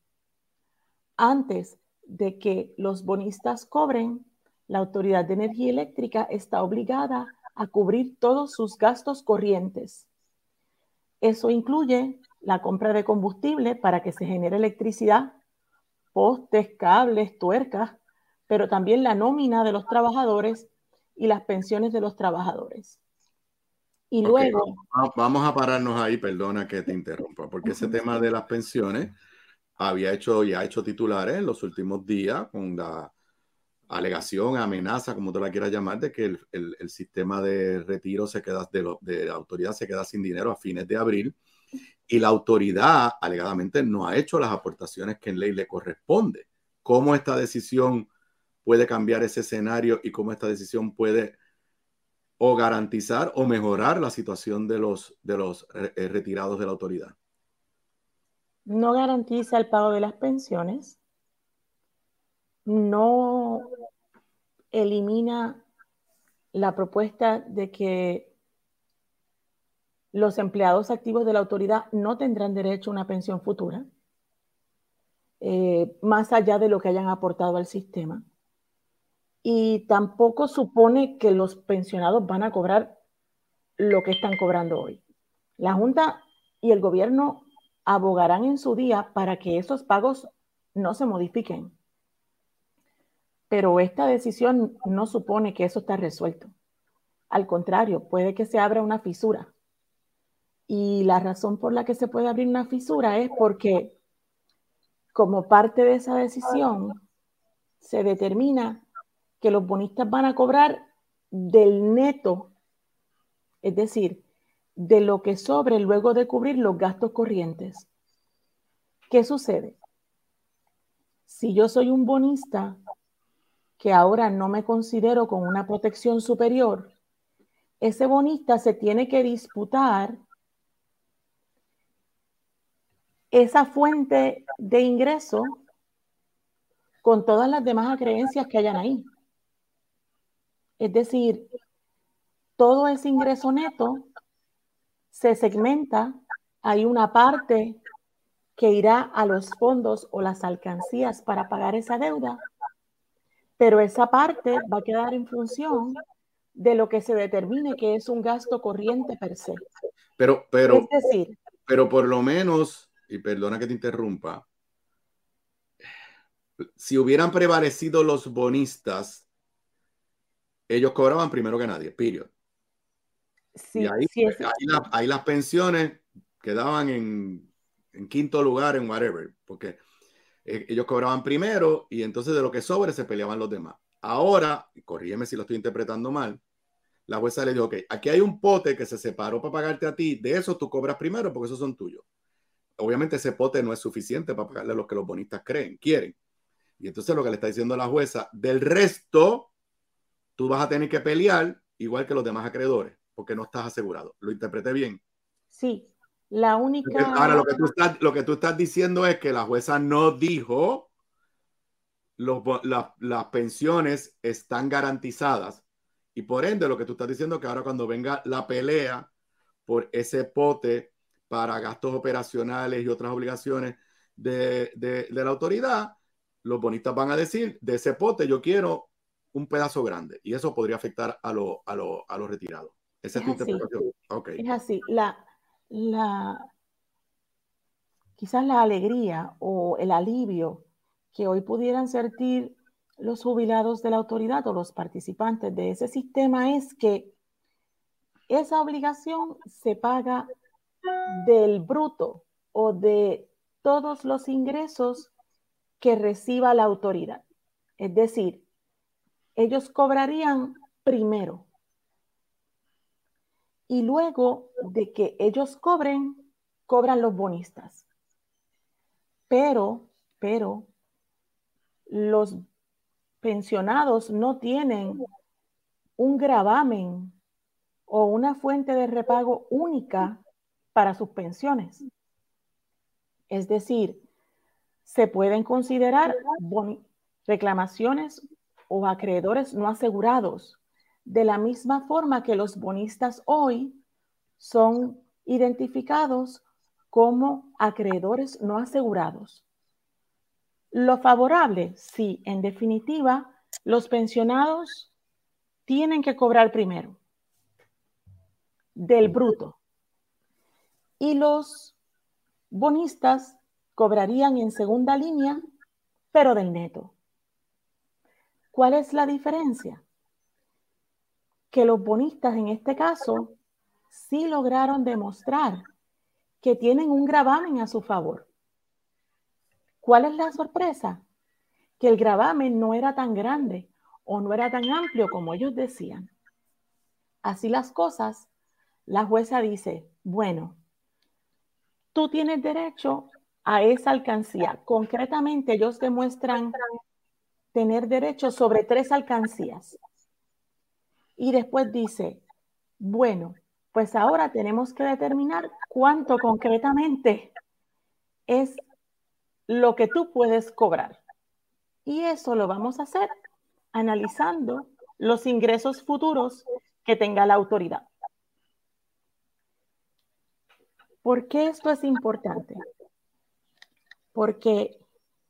Antes de que los bonistas cobren, la Autoridad de Energía Eléctrica está obligada a cubrir todos sus gastos corrientes. Eso incluye la compra de combustible para que se genere electricidad, postes, cables, tuercas, pero también la nómina de los trabajadores y las pensiones de los trabajadores. Y okay, luego... Vamos a pararnos ahí, perdona que te interrumpa, porque ese tema de las pensiones había hecho y ha hecho titulares en los últimos días con la alegación, amenaza, como tú la quieras llamar, de que el, el, el sistema de retiro se queda, de, lo, de la autoridad se queda sin dinero a fines de abril, y la autoridad alegadamente no ha hecho las aportaciones que en ley le corresponde. ¿Cómo esta decisión puede cambiar ese escenario y cómo esta decisión puede o garantizar o mejorar la situación de los, de los eh, retirados de la autoridad? No garantiza el pago de las pensiones, no elimina la propuesta de que los empleados activos de la autoridad no tendrán derecho a una pensión futura, eh, más allá de lo que hayan aportado al sistema. Y tampoco supone que los pensionados van a cobrar lo que están cobrando hoy. La Junta y el gobierno abogarán en su día para que esos pagos no se modifiquen. Pero esta decisión no supone que eso está resuelto. Al contrario, puede que se abra una fisura. Y la razón por la que se puede abrir una fisura es porque, como parte de esa decisión, se determina que los bonistas van a cobrar del neto, es decir, de lo que sobre luego de cubrir los gastos corrientes. ¿Qué sucede? Si yo soy un bonista que ahora no me considero con una protección superior, ese bonista se tiene que disputar esa fuente de ingreso con todas las demás acreencias que hayan ahí. Es decir, todo ese ingreso neto se segmenta, hay una parte que irá a los fondos o las alcancías para pagar esa deuda, pero esa parte va a quedar en función de lo que se determine que es un gasto corriente per se. Pero, pero, es decir, pero por lo menos, y perdona que te interrumpa, si hubieran prevalecido los bonistas, ellos cobraban primero que nadie, period. sí, y ahí, sí es, ahí, la, ahí las pensiones quedaban en, en quinto lugar, en whatever, porque eh, ellos cobraban primero y entonces de lo que sobre se peleaban los demás. Ahora, y corrígeme si lo estoy interpretando mal, la jueza le dijo, ok, aquí hay un pote que se separó para pagarte a ti, de eso tú cobras primero porque esos son tuyos. Obviamente ese pote no es suficiente para pagarle a los que los bonistas creen, quieren. Y entonces lo que le está diciendo la jueza, del resto, tú vas a tener que pelear igual que los demás acreedores, porque no estás asegurado. ¿Lo interpreté bien? Sí, la única... Ahora, lo que tú estás, lo que tú estás diciendo es que la jueza no dijo los, la, las pensiones están garantizadas y por ende lo que tú estás diciendo es que ahora cuando venga la pelea por ese pote para gastos operacionales y otras obligaciones de, de, de la autoridad, los bonistas van a decir, de ese pote yo quiero un pedazo grande y eso podría afectar a, lo, a, lo, a los retirados. Esa es, es tu así. interpretación. Okay. Es así. La, la, quizás la alegría o el alivio que hoy pudieran sentir los jubilados de la autoridad o los participantes de ese sistema es que esa obligación se paga del bruto o de todos los ingresos que reciba la autoridad. Es decir, ellos cobrarían primero y luego de que ellos cobren, cobran los bonistas. Pero, pero, los pensionados no tienen un gravamen o una fuente de repago única para sus pensiones. Es decir, se pueden considerar reclamaciones o acreedores no asegurados, de la misma forma que los bonistas hoy son identificados como acreedores no asegurados. Lo favorable, sí, en definitiva, los pensionados tienen que cobrar primero del bruto y los bonistas cobrarían en segunda línea, pero del neto. ¿Cuál es la diferencia? Que los bonistas en este caso sí lograron demostrar que tienen un gravamen a su favor. ¿Cuál es la sorpresa? Que el gravamen no era tan grande o no era tan amplio como ellos decían. Así las cosas, la jueza dice, bueno, tú tienes derecho a esa alcancía. Concretamente, ellos demuestran tener derecho sobre tres alcancías. Y después dice, bueno, pues ahora tenemos que determinar cuánto concretamente es lo que tú puedes cobrar. Y eso lo vamos a hacer analizando los ingresos futuros que tenga la autoridad. ¿Por qué esto es importante? Porque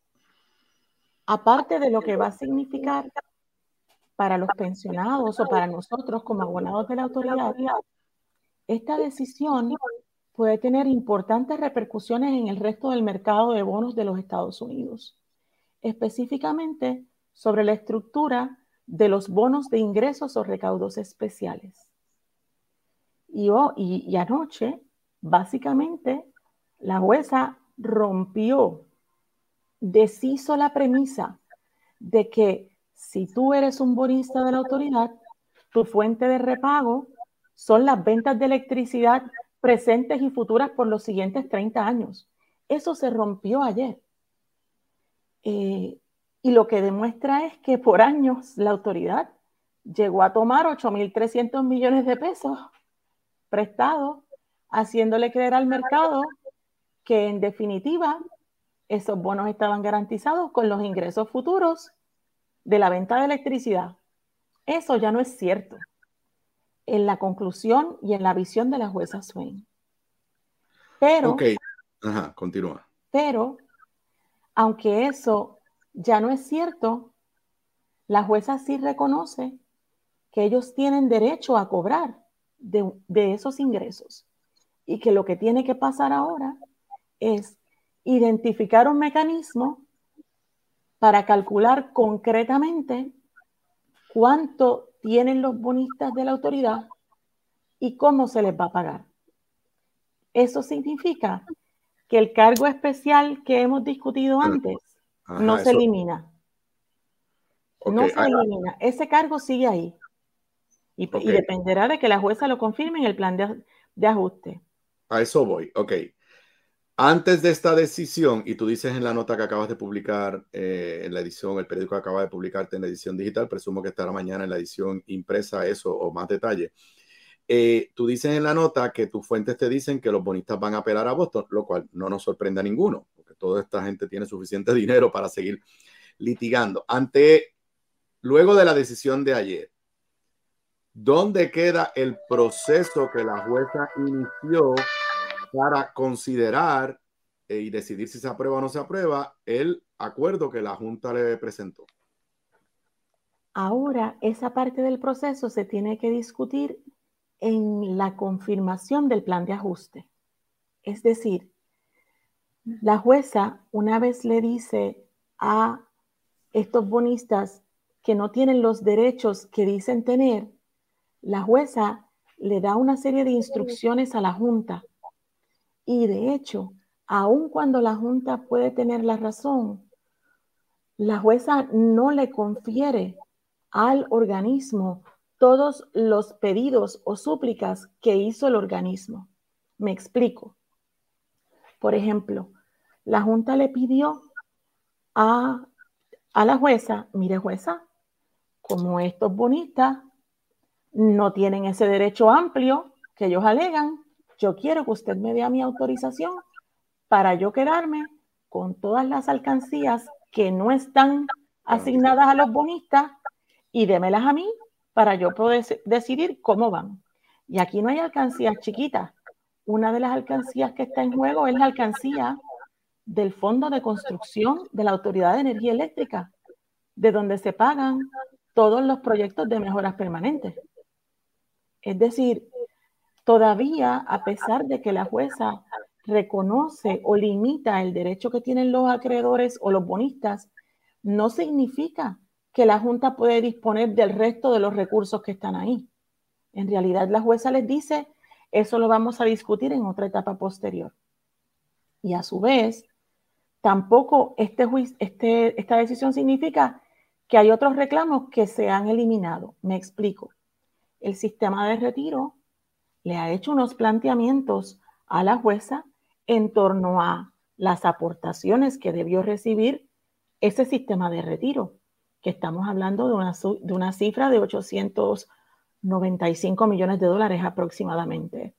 aparte de lo que va a significar para los pensionados o para nosotros como abonados de la autoridad, esta decisión puede tener importantes repercusiones en el resto del mercado de bonos de los Estados Unidos, específicamente sobre la estructura de los bonos de ingresos o recaudos especiales. Y, oh, y, y anoche, básicamente, la jueza rompió, deshizo la premisa de que si tú eres un bonista de la autoridad, tu fuente de repago son las ventas de electricidad presentes y futuras por los siguientes treinta años. Eso se rompió ayer. Eh, y lo que demuestra es que por años la autoridad llegó a tomar ocho mil trescientos millones de pesos prestados, haciéndole creer al mercado que en definitiva esos bonos estaban garantizados con los ingresos futuros de la venta de electricidad. Eso ya no es cierto en la conclusión y en la visión de la jueza Swain. Pero, ok, ajá, continúa. Pero, aunque eso ya no es cierto, la jueza sí reconoce que ellos tienen derecho a cobrar de, de esos ingresos y que lo que tiene que pasar ahora es identificar un mecanismo para calcular concretamente cuánto tienen los bonistas de la autoridad y cómo se les va a pagar. Eso significa que el cargo especial que hemos discutido antes Ajá, no se eso. elimina. Okay. No se elimina. Ese cargo sigue ahí. Y, okay. y dependerá de que la jueza lo confirme en el plan de, de ajuste. A eso voy. Ok. Antes de esta decisión, y tú dices en la nota que acabas de publicar eh, en la edición, el periódico acaba de publicarte en la edición digital, presumo que estará mañana en la edición impresa eso o más detalle. Eh, tú dices en la nota que tus fuentes te dicen que los bonistas van a apelar a Boston, lo cual no nos sorprende a ninguno, porque toda esta gente tiene suficiente dinero para seguir litigando. Ante, luego de la decisión de ayer, ¿dónde queda el proceso que la jueza inició para considerar eh, y decidir si se aprueba o no se aprueba el acuerdo que la Junta le presentó? Ahora, esa parte del proceso se tiene que discutir en la confirmación del plan de ajuste. Es decir, la jueza una vez le dice a estos bonistas que no tienen los derechos que dicen tener, la jueza le da una serie de instrucciones a la Junta. Y de hecho, aun cuando la Junta puede tener la razón, la jueza no le confiere al organismo todos los pedidos o súplicas que hizo el organismo. Me explico. Por ejemplo, la Junta le pidió a, a la jueza, mire jueza, como estos bonistas no tienen ese derecho amplio que ellos alegan, yo quiero que usted me dé mi autorización para yo quedarme con todas las alcancías que no están asignadas a los bonistas y démelas a mí para yo poder decidir cómo van. Y aquí no hay alcancías chiquitas. Una de las alcancías que está en juego es la alcancía del Fondo de Construcción de la Autoridad de Energía Eléctrica, de donde se pagan todos los proyectos de mejoras permanentes. Es decir, todavía, a pesar de que la jueza reconoce o limita el derecho que tienen los acreedores o los bonistas, no significa que la Junta puede disponer del resto de los recursos que están ahí. En realidad, la jueza les dice, eso lo vamos a discutir en otra etapa posterior. Y a su vez, tampoco este juicio, este, esta decisión significa que hay otros reclamos que se han eliminado. Me explico. El sistema de retiro le ha hecho unos planteamientos a la jueza en torno a las aportaciones que debió recibir ese sistema de retiro, que estamos hablando de una, de una cifra de ochocientos noventa y cinco millones de dólares aproximadamente,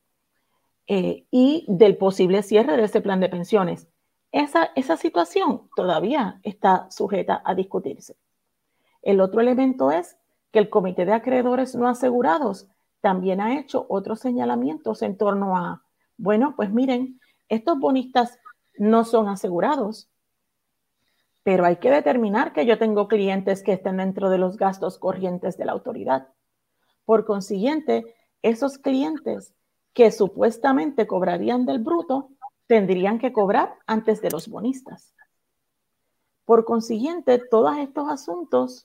eh, y del posible cierre de ese plan de pensiones. Esa, esa situación todavía está sujeta a discutirse. El otro elemento es que el Comité de Acreedores No Asegurados también ha hecho otros señalamientos en torno a, bueno, pues miren, estos bonistas no son asegurados, pero hay que determinar que yo tengo clientes que estén dentro de los gastos corrientes de la autoridad. Por consiguiente, esos clientes que supuestamente cobrarían del bruto, tendrían que cobrar antes de los bonistas. Por consiguiente, todos estos asuntos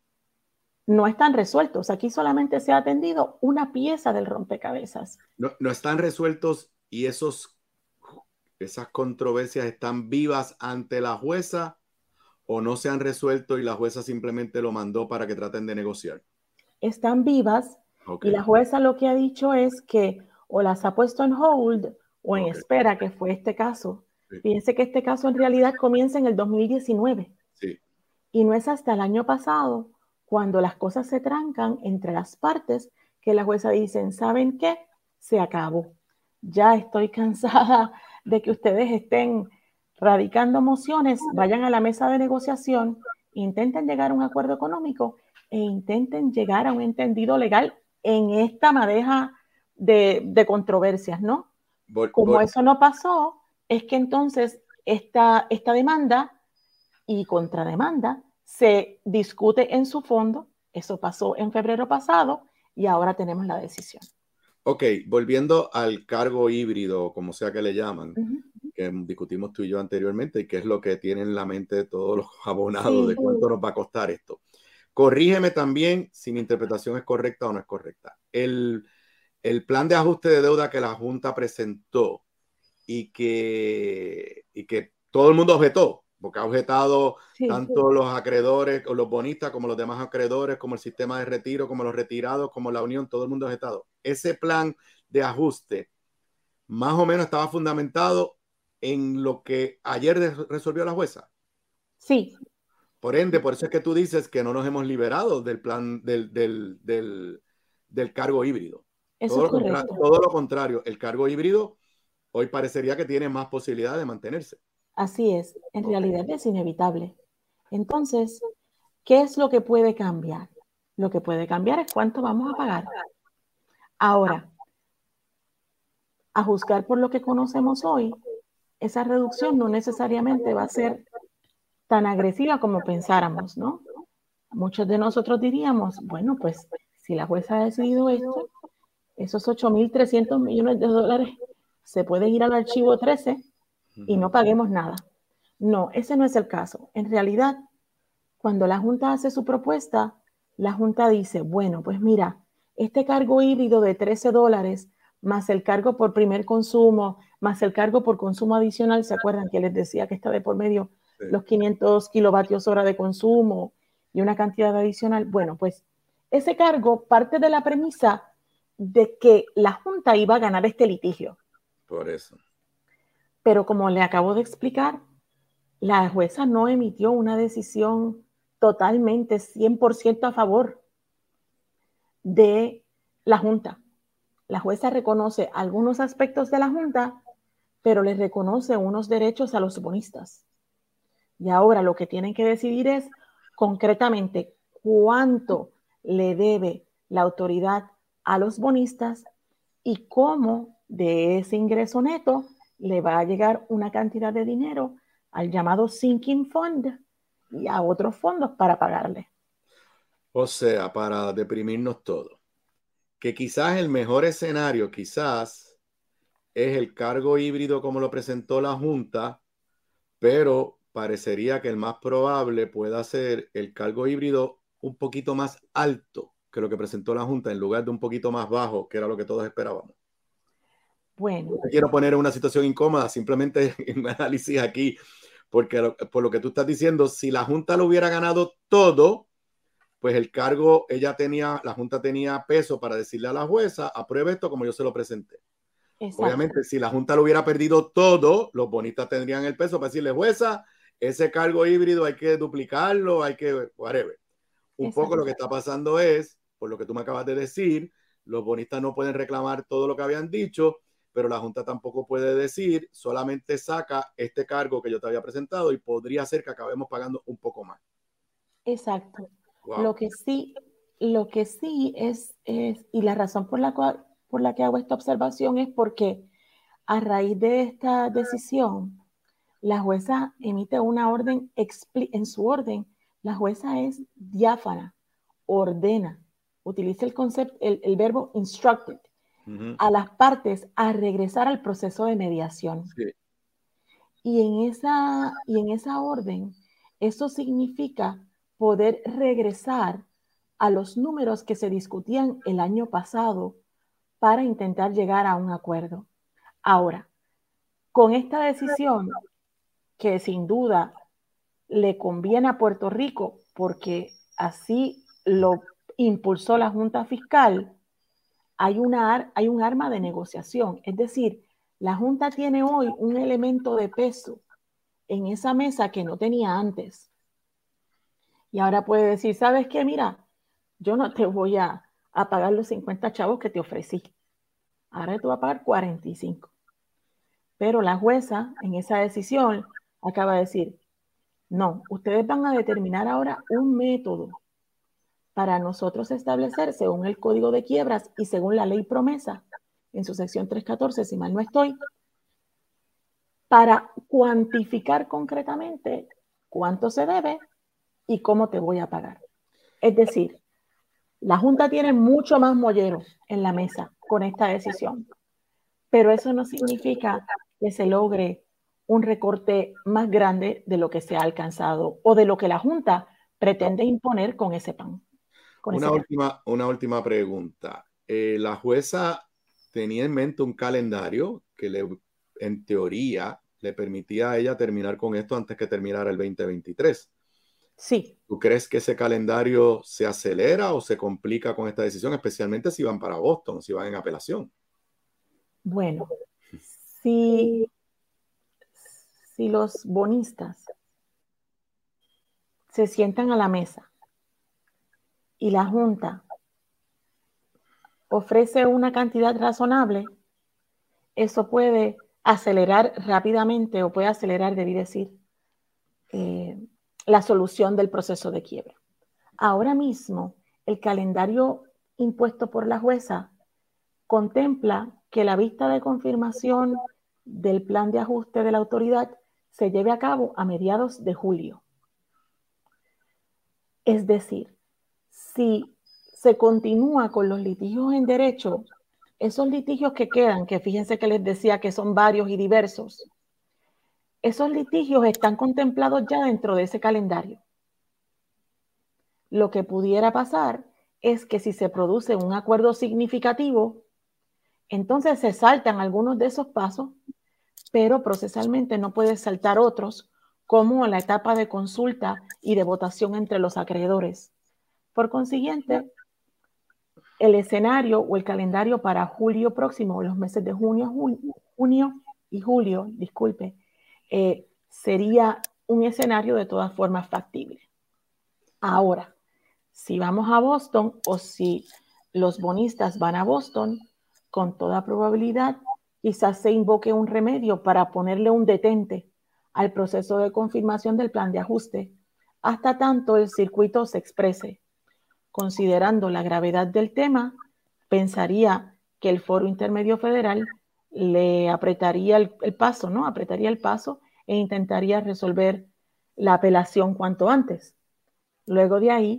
no están resueltos. Aquí solamente se ha atendido una pieza del rompecabezas. No, no están resueltos y esos, esas controversias están vivas ante la jueza o no se han resuelto y la jueza simplemente lo mandó para que traten de negociar. Están vivas, okay. Y la jueza lo que ha dicho es que o las ha puesto en hold o en okay. espera, que fue este caso. Sí. Fíjense que este caso en realidad comienza en el dos mil diecinueve. Sí. Y no es hasta el año pasado, cuando las cosas se trancan entre las partes, que la jueza dice, ¿saben qué? Se acabó. Ya estoy cansada de que ustedes estén radicando mociones, vayan a la mesa de negociación, intenten llegar a un acuerdo económico e intenten llegar a un entendido legal en esta madeja de, de controversias, ¿no? Vol, Como vol. eso no pasó, es que entonces esta, esta demanda y contrademanda se discute en su fondo Eso pasó en febrero pasado y ahora tenemos la decisión. Ok, volviendo al cargo híbrido, como sea que le llaman, Uh-huh. que discutimos tú y yo anteriormente, y que es lo que tienen en la mente de todos los abonados, Sí. de cuánto nos va a costar esto. Corrígeme también si mi interpretación es correcta o no es correcta. El, el plan de ajuste de deuda que la Junta presentó y que, y que todo el mundo objetó, porque ha objetado Sí. tanto los acreedores o los bonistas como los demás acreedores, como el sistema de retiro, como los retirados, como la unión, todo el mundo ha objetado. Ese plan de ajuste más o menos estaba fundamentado en lo que ayer resolvió la jueza. Sí. Por ende, por eso es que tú dices que no nos hemos liberado del plan del, del, del, del cargo híbrido. Eso Todo es lo, correcto. contra, todo lo contrario, el cargo híbrido hoy parecería que tiene más posibilidad de mantenerse. Así es, en Okay. realidad es inevitable. Entonces, ¿qué es lo que puede cambiar? Lo que puede cambiar es cuánto vamos a pagar. Ahora, a juzgar por lo que conocemos hoy, esa reducción no necesariamente va a ser tan agresiva como pensáramos, ¿no? Muchos de nosotros diríamos, bueno, pues si la jueza ha decidido esto, esos ocho mil trescientos millones de dólares se pueden ir al archivo trece y no paguemos nada. No, ese no es el caso. En realidad, cuando la Junta hace su propuesta, la Junta dice, bueno, pues mira, este cargo híbrido de trece dólares, más el cargo por primer consumo, más el cargo por consumo adicional, ¿se acuerdan que les decía que está de por medio sí. los quinientos kilovatios hora de consumo y una cantidad adicional? Bueno, pues ese cargo parte de la premisa de que la Junta iba a ganar este litigio. Por eso. Pero como le acabo de explicar, la jueza no emitió una decisión totalmente cien por ciento a favor de la Junta. La jueza reconoce algunos aspectos de la Junta, pero le reconoce unos derechos a los bonistas. Y ahora lo que tienen que decidir es concretamente cuánto le debe la autoridad a los bonistas y cómo de ese ingreso neto le va a llegar una cantidad de dinero al llamado sinking fund y a otros fondos para pagarle. O sea, para deprimirnos todos. Que quizás el mejor escenario, quizás, es el cargo híbrido como lo presentó la Junta, pero parecería que el más probable pueda ser el cargo híbrido un poquito más alto que lo que presentó la Junta en lugar de un poquito más bajo, que era lo que todos esperábamos. Bueno. No quiero poner en una situación incómoda, simplemente en un análisis aquí, porque lo, por lo que tú estás diciendo, si la Junta lo hubiera ganado todo, pues el cargo, ella tenía, la Junta tenía peso para decirle a la jueza, apruebe esto como yo se lo presenté. Exacto. Obviamente, si la Junta lo hubiera perdido todo, los bonistas tendrían el peso para decirle, jueza, ese cargo híbrido hay que duplicarlo, hay que, whatever. Un Exacto. poco lo que está pasando es, por lo que tú me acabas de decir, los bonistas no pueden reclamar todo lo que habían dicho, pero la Junta tampoco puede decir, solamente saca este cargo que yo te había presentado y podría ser que acabemos pagando un poco más. Exacto. Wow. Lo que sí, lo que sí es, es, y la razón por la cual por la que hago esta observación es porque a raíz de esta decisión, la jueza emite una orden, en su orden, la jueza es diáfana, ordena, utiliza el concepto, el, el verbo instructed, uh-huh. a las partes a regresar al proceso de mediación. Sí. Y en esa, y en esa orden, eso significa poder regresar a los números que se discutían el año pasado para intentar llegar a un acuerdo. Ahora, con esta decisión, que sin duda le conviene a Puerto Rico, porque así lo impulsó la Junta Fiscal, hay, una, hay un arma de negociación. Es decir, la Junta tiene hoy un elemento de peso en esa mesa que no tenía antes. Y ahora puede decir, ¿sabes qué? Mira, yo no te voy a, a pagar los cincuenta chavos que te ofrecí. Ahora te voy a pagar cuarenta y cinco. Pero la jueza en esa decisión acaba de decir, no, ustedes van a determinar ahora un método para nosotros establecer, según el Código de Quiebras y según la ley promesa, en su sección trescientos catorce, si mal no estoy, para cuantificar concretamente cuánto se debe y cómo te voy a pagar. Es decir, La Junta tiene mucho más mollero en la mesa con esta decisión, pero eso no significa que se logre un recorte más grande de lo que se ha alcanzado o de lo que la Junta pretende imponer con ese plan. Con Una ese última, una última pregunta. Eh, la jueza tenía en mente un calendario que le, en teoría le permitía a ella terminar con esto antes que terminara el veinte veintitrés. Sí. ¿Tú crees que ese calendario se acelera o se complica con esta decisión, especialmente si van para Boston, si van en apelación? Bueno, si, si los bonistas se sientan a la mesa y la Junta ofrece una cantidad razonable, eso puede acelerar rápidamente, o puede acelerar, debí decir, eh, la solución del proceso de quiebra. Ahora mismo, el calendario impuesto por la jueza contempla que la vista de confirmación del plan de ajuste de la autoridad se lleve a cabo a mediados de julio. Es decir, si se continúa con los litigios en derecho, esos litigios que quedan, que fíjense que les decía que son varios y diversos, esos litigios están contemplados ya dentro de ese calendario. Lo que pudiera pasar es que si se produce un acuerdo significativo, entonces se saltan algunos de esos pasos, pero procesalmente no puede saltar otros, como la etapa de consulta y de votación entre los acreedores. Por consiguiente, el escenario o el calendario para julio próximo, los meses de junio, junio, junio y julio, disculpe, eh, sería un escenario de todas formas factible. Ahora, si vamos a Boston o si los bonistas van a Boston, con toda probabilidad quizás se invoque un remedio para ponerle un detente al proceso de confirmación del plan de ajuste, hasta tanto el circuito se exprese. Considerando la gravedad del tema, pensaría que el Foro Intermedio Federal le apretaría el, el paso, ¿no? Apretaría el paso e intentaría resolver la apelación cuanto antes. Luego de ahí,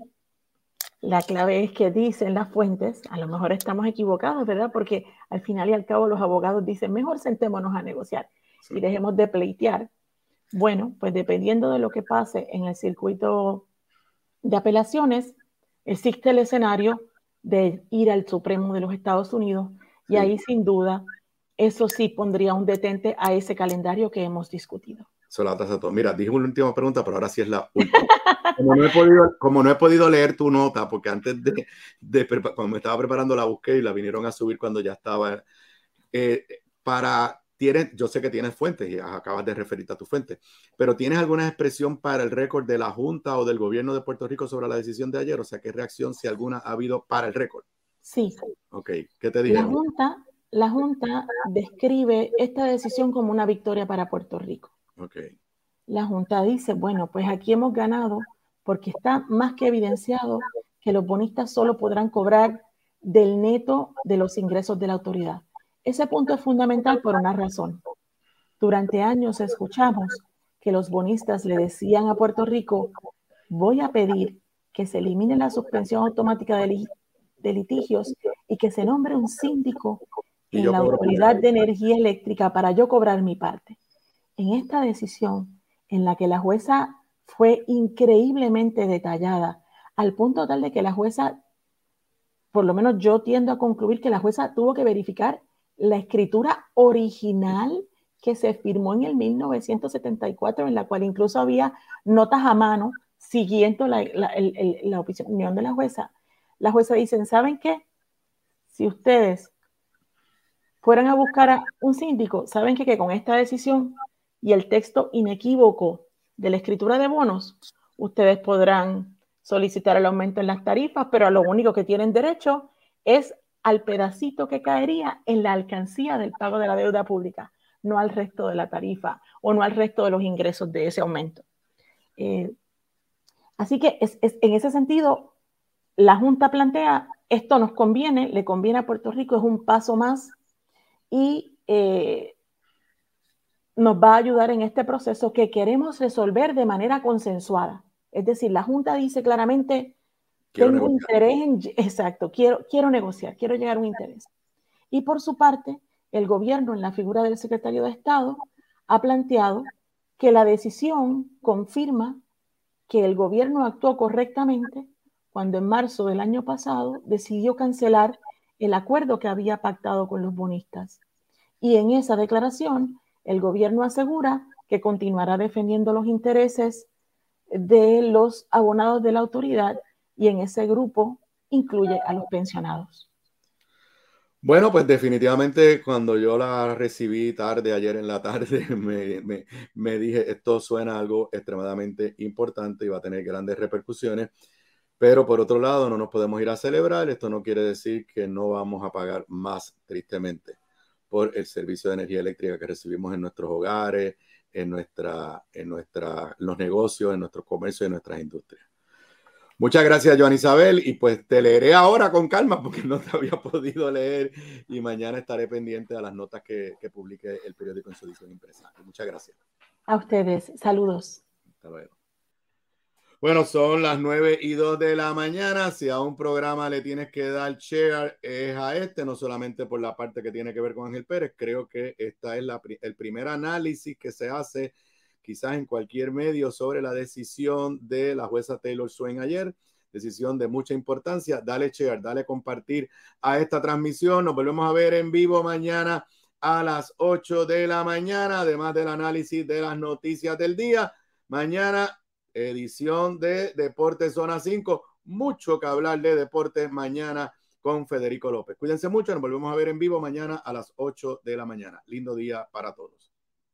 la clave es que dicen las fuentes, a lo mejor estamos equivocados, ¿verdad? Porque al final y al cabo los abogados dicen, mejor sentémonos a negociar sí. y dejemos de pleitear. Bueno, pues dependiendo de lo que pase en el circuito de apelaciones, existe el escenario de ir al Supremo de los Estados Unidos y sí. ahí sin duda eso sí pondría un detente a ese calendario que hemos discutido. Mira, dije una última pregunta, pero ahora sí es la última. Como no he podido, como no he podido leer tu nota, porque antes de, de cuando me estaba preparando la busqué y la vinieron a subir cuando ya estaba. Eh, para, tienes, yo sé que tienes fuentes y acabas de referirte a tu fuente, pero ¿tienes alguna expresión para el récord de la Junta o del gobierno de Puerto Rico sobre la decisión de ayer? O sea, ¿qué reacción, si alguna, ha habido para el récord? Sí. Ok, ¿qué te dijeron? La Junta, la Junta describe esta decisión como una victoria para Puerto Rico. Okay. La Junta dice, bueno, pues aquí hemos ganado porque está más que evidenciado que los bonistas solo podrán cobrar del neto de los ingresos de la autoridad. Ese punto es fundamental por una razón. Durante años escuchamos que los bonistas le decían a Puerto Rico, voy a pedir que se elimine la suspensión automática de, lit de litigios y que se nombre un síndico en la Autoridad de Energía Eléctrica para yo cobrar mi parte. En esta decisión, en la que la jueza fue increíblemente detallada, al punto tal de que la jueza, por lo menos yo tiendo a concluir que la jueza tuvo que verificar la escritura original que se firmó en el mil novecientos setenta y cuatro, en la cual incluso había notas a mano siguiendo la, la, el, el, la opinión de la jueza. La jueza dice, ¿saben qué? Si ustedes fueran a buscar a un síndico, ¿saben qué? Que con esta decisión y el texto inequívoco de la escritura de bonos, ustedes podrán solicitar el aumento en las tarifas, pero a lo único que tienen derecho es al pedacito que caería en la alcancía del pago de la deuda pública, no al resto de la tarifa o no al resto de los ingresos de ese aumento. Eh, así que es, es, en ese sentido, la Junta plantea, esto nos conviene, le conviene a Puerto Rico, es un paso más y eh, nos va a ayudar en este proceso que queremos resolver de manera consensuada. Es decir, la Junta dice claramente, quiero tengo negociar. interés en, exacto, quiero, quiero negociar, quiero llegar a un interés. Y por su parte, el gobierno, en la figura del secretario de Estado, ha planteado que la decisión confirma que el gobierno actuó correctamente cuando en marzo del año pasado decidió cancelar el acuerdo que había pactado con los bonistas. Y en esa declaración, el gobierno asegura que continuará defendiendo los intereses de los abonados de la autoridad y en ese grupo incluye a los pensionados. Bueno, pues definitivamente cuando yo la recibí tarde, ayer en la tarde, me, me, me dije, esto suena algo extremadamente importante y va a tener grandes repercusiones, pero por otro lado no nos podemos ir a celebrar. Esto no quiere decir que no vamos a pagar más, tristemente, por el servicio de energía eléctrica que recibimos en nuestros hogares, en, nuestra, en, nuestra, en los negocios, en nuestros comercios y en nuestras industrias. Muchas gracias, Joan Isabel, y pues te leeré ahora con calma porque no te había podido leer y mañana estaré pendiente de las notas que, que publique el periódico en su edición impresa. Muchas gracias. A ustedes, saludos. Hasta luego. Bueno, son las nueve y dos de la mañana. Si a un programa le tienes que dar share es a este, no solamente por la parte que tiene que ver con Ángel Pérez. Creo que esta es la, el primer análisis que se hace quizás en cualquier medio sobre la decisión de la jueza Taylor Swain ayer, decisión de mucha importancia. Dale share, dale compartir a esta transmisión. Nos volvemos a ver en vivo mañana a las ocho de la mañana, además del análisis de las noticias del día. Mañana, edición de Deportes Zona cinco. Mucho que hablar de deportes mañana con Federico López. Cuídense mucho, nos volvemos a ver en vivo mañana a las ocho de la mañana. Lindo día para todos.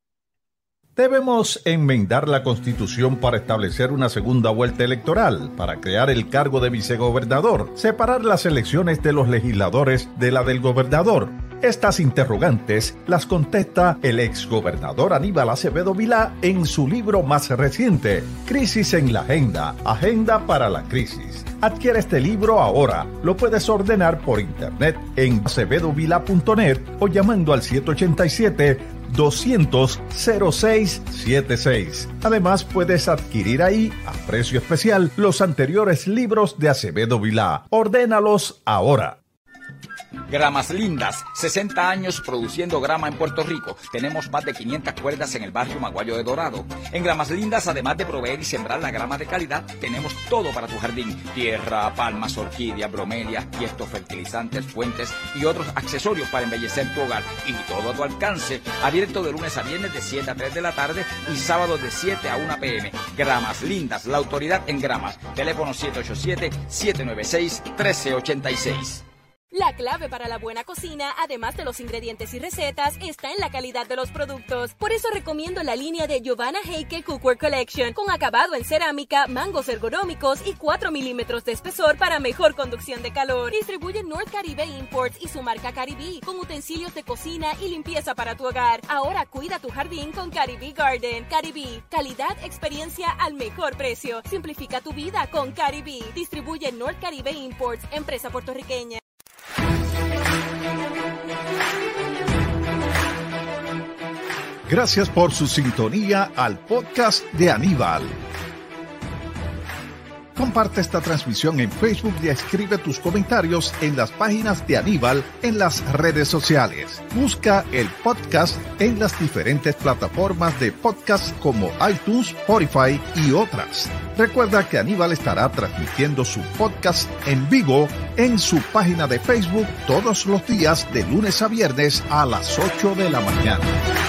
Debemos enmendar la Constitución para establecer una segunda vuelta electoral, para crear el cargo de vicegobernador, separar las elecciones de los legisladores de la del gobernador. Estas interrogantes las contesta el exgobernador Aníbal Acevedo Vilá en su libro más reciente, Crisis en la Agenda, Agenda para la Crisis. Adquiere este libro ahora. Lo puedes ordenar por internet en acevedo vilá punto net o llamando al siete ocho siete, doscientos, cero seis siete seis. Además, puedes adquirir ahí, a precio especial, los anteriores libros de Acevedo Vilá. Ordénalos ahora. Gramas Lindas, sesenta años produciendo grama en Puerto Rico. Tenemos más de quinientas cuerdas en el barrio Maguayo de Dorado. En Gramas Lindas, además de proveer y sembrar la grama de calidad, tenemos todo para tu jardín. Tierra, palmas, orquídeas, bromelias, tiestos, fertilizantes, fuentes y otros accesorios para embellecer tu hogar. Y todo a tu alcance. Abierto de lunes a viernes de siete a tres de la tarde y sábados de siete a una pe eme. Gramas Lindas, la autoridad en gramas. Teléfono siete ocho siete, siete nueve seis, uno tres ocho seis. La clave para la buena cocina, además de los ingredientes y recetas, está en la calidad de los productos. Por eso recomiendo la línea de Giovanna Heike Cookware Collection, con acabado en cerámica, mangos ergonómicos y cuatro milímetros de espesor para mejor conducción de calor. Distribuye North Caribe Imports y su marca Caribe, con utensilios de cocina y limpieza para tu hogar. Ahora cuida tu jardín con Caribe Garden. Caribe, calidad, experiencia al mejor precio. Simplifica tu vida con Caribe. Distribuye North Caribe Imports, empresa puertorriqueña. Gracias por su sintonía al podcast de Aníbal. Comparte esta transmisión en Facebook y escribe tus comentarios en las páginas de Aníbal en las redes sociales. Busca el podcast en las diferentes plataformas de podcast como iTunes, Spotify y otras. Recuerda que Aníbal estará transmitiendo su podcast en vivo en su página de Facebook todos los días de lunes a viernes a las ocho de la mañana.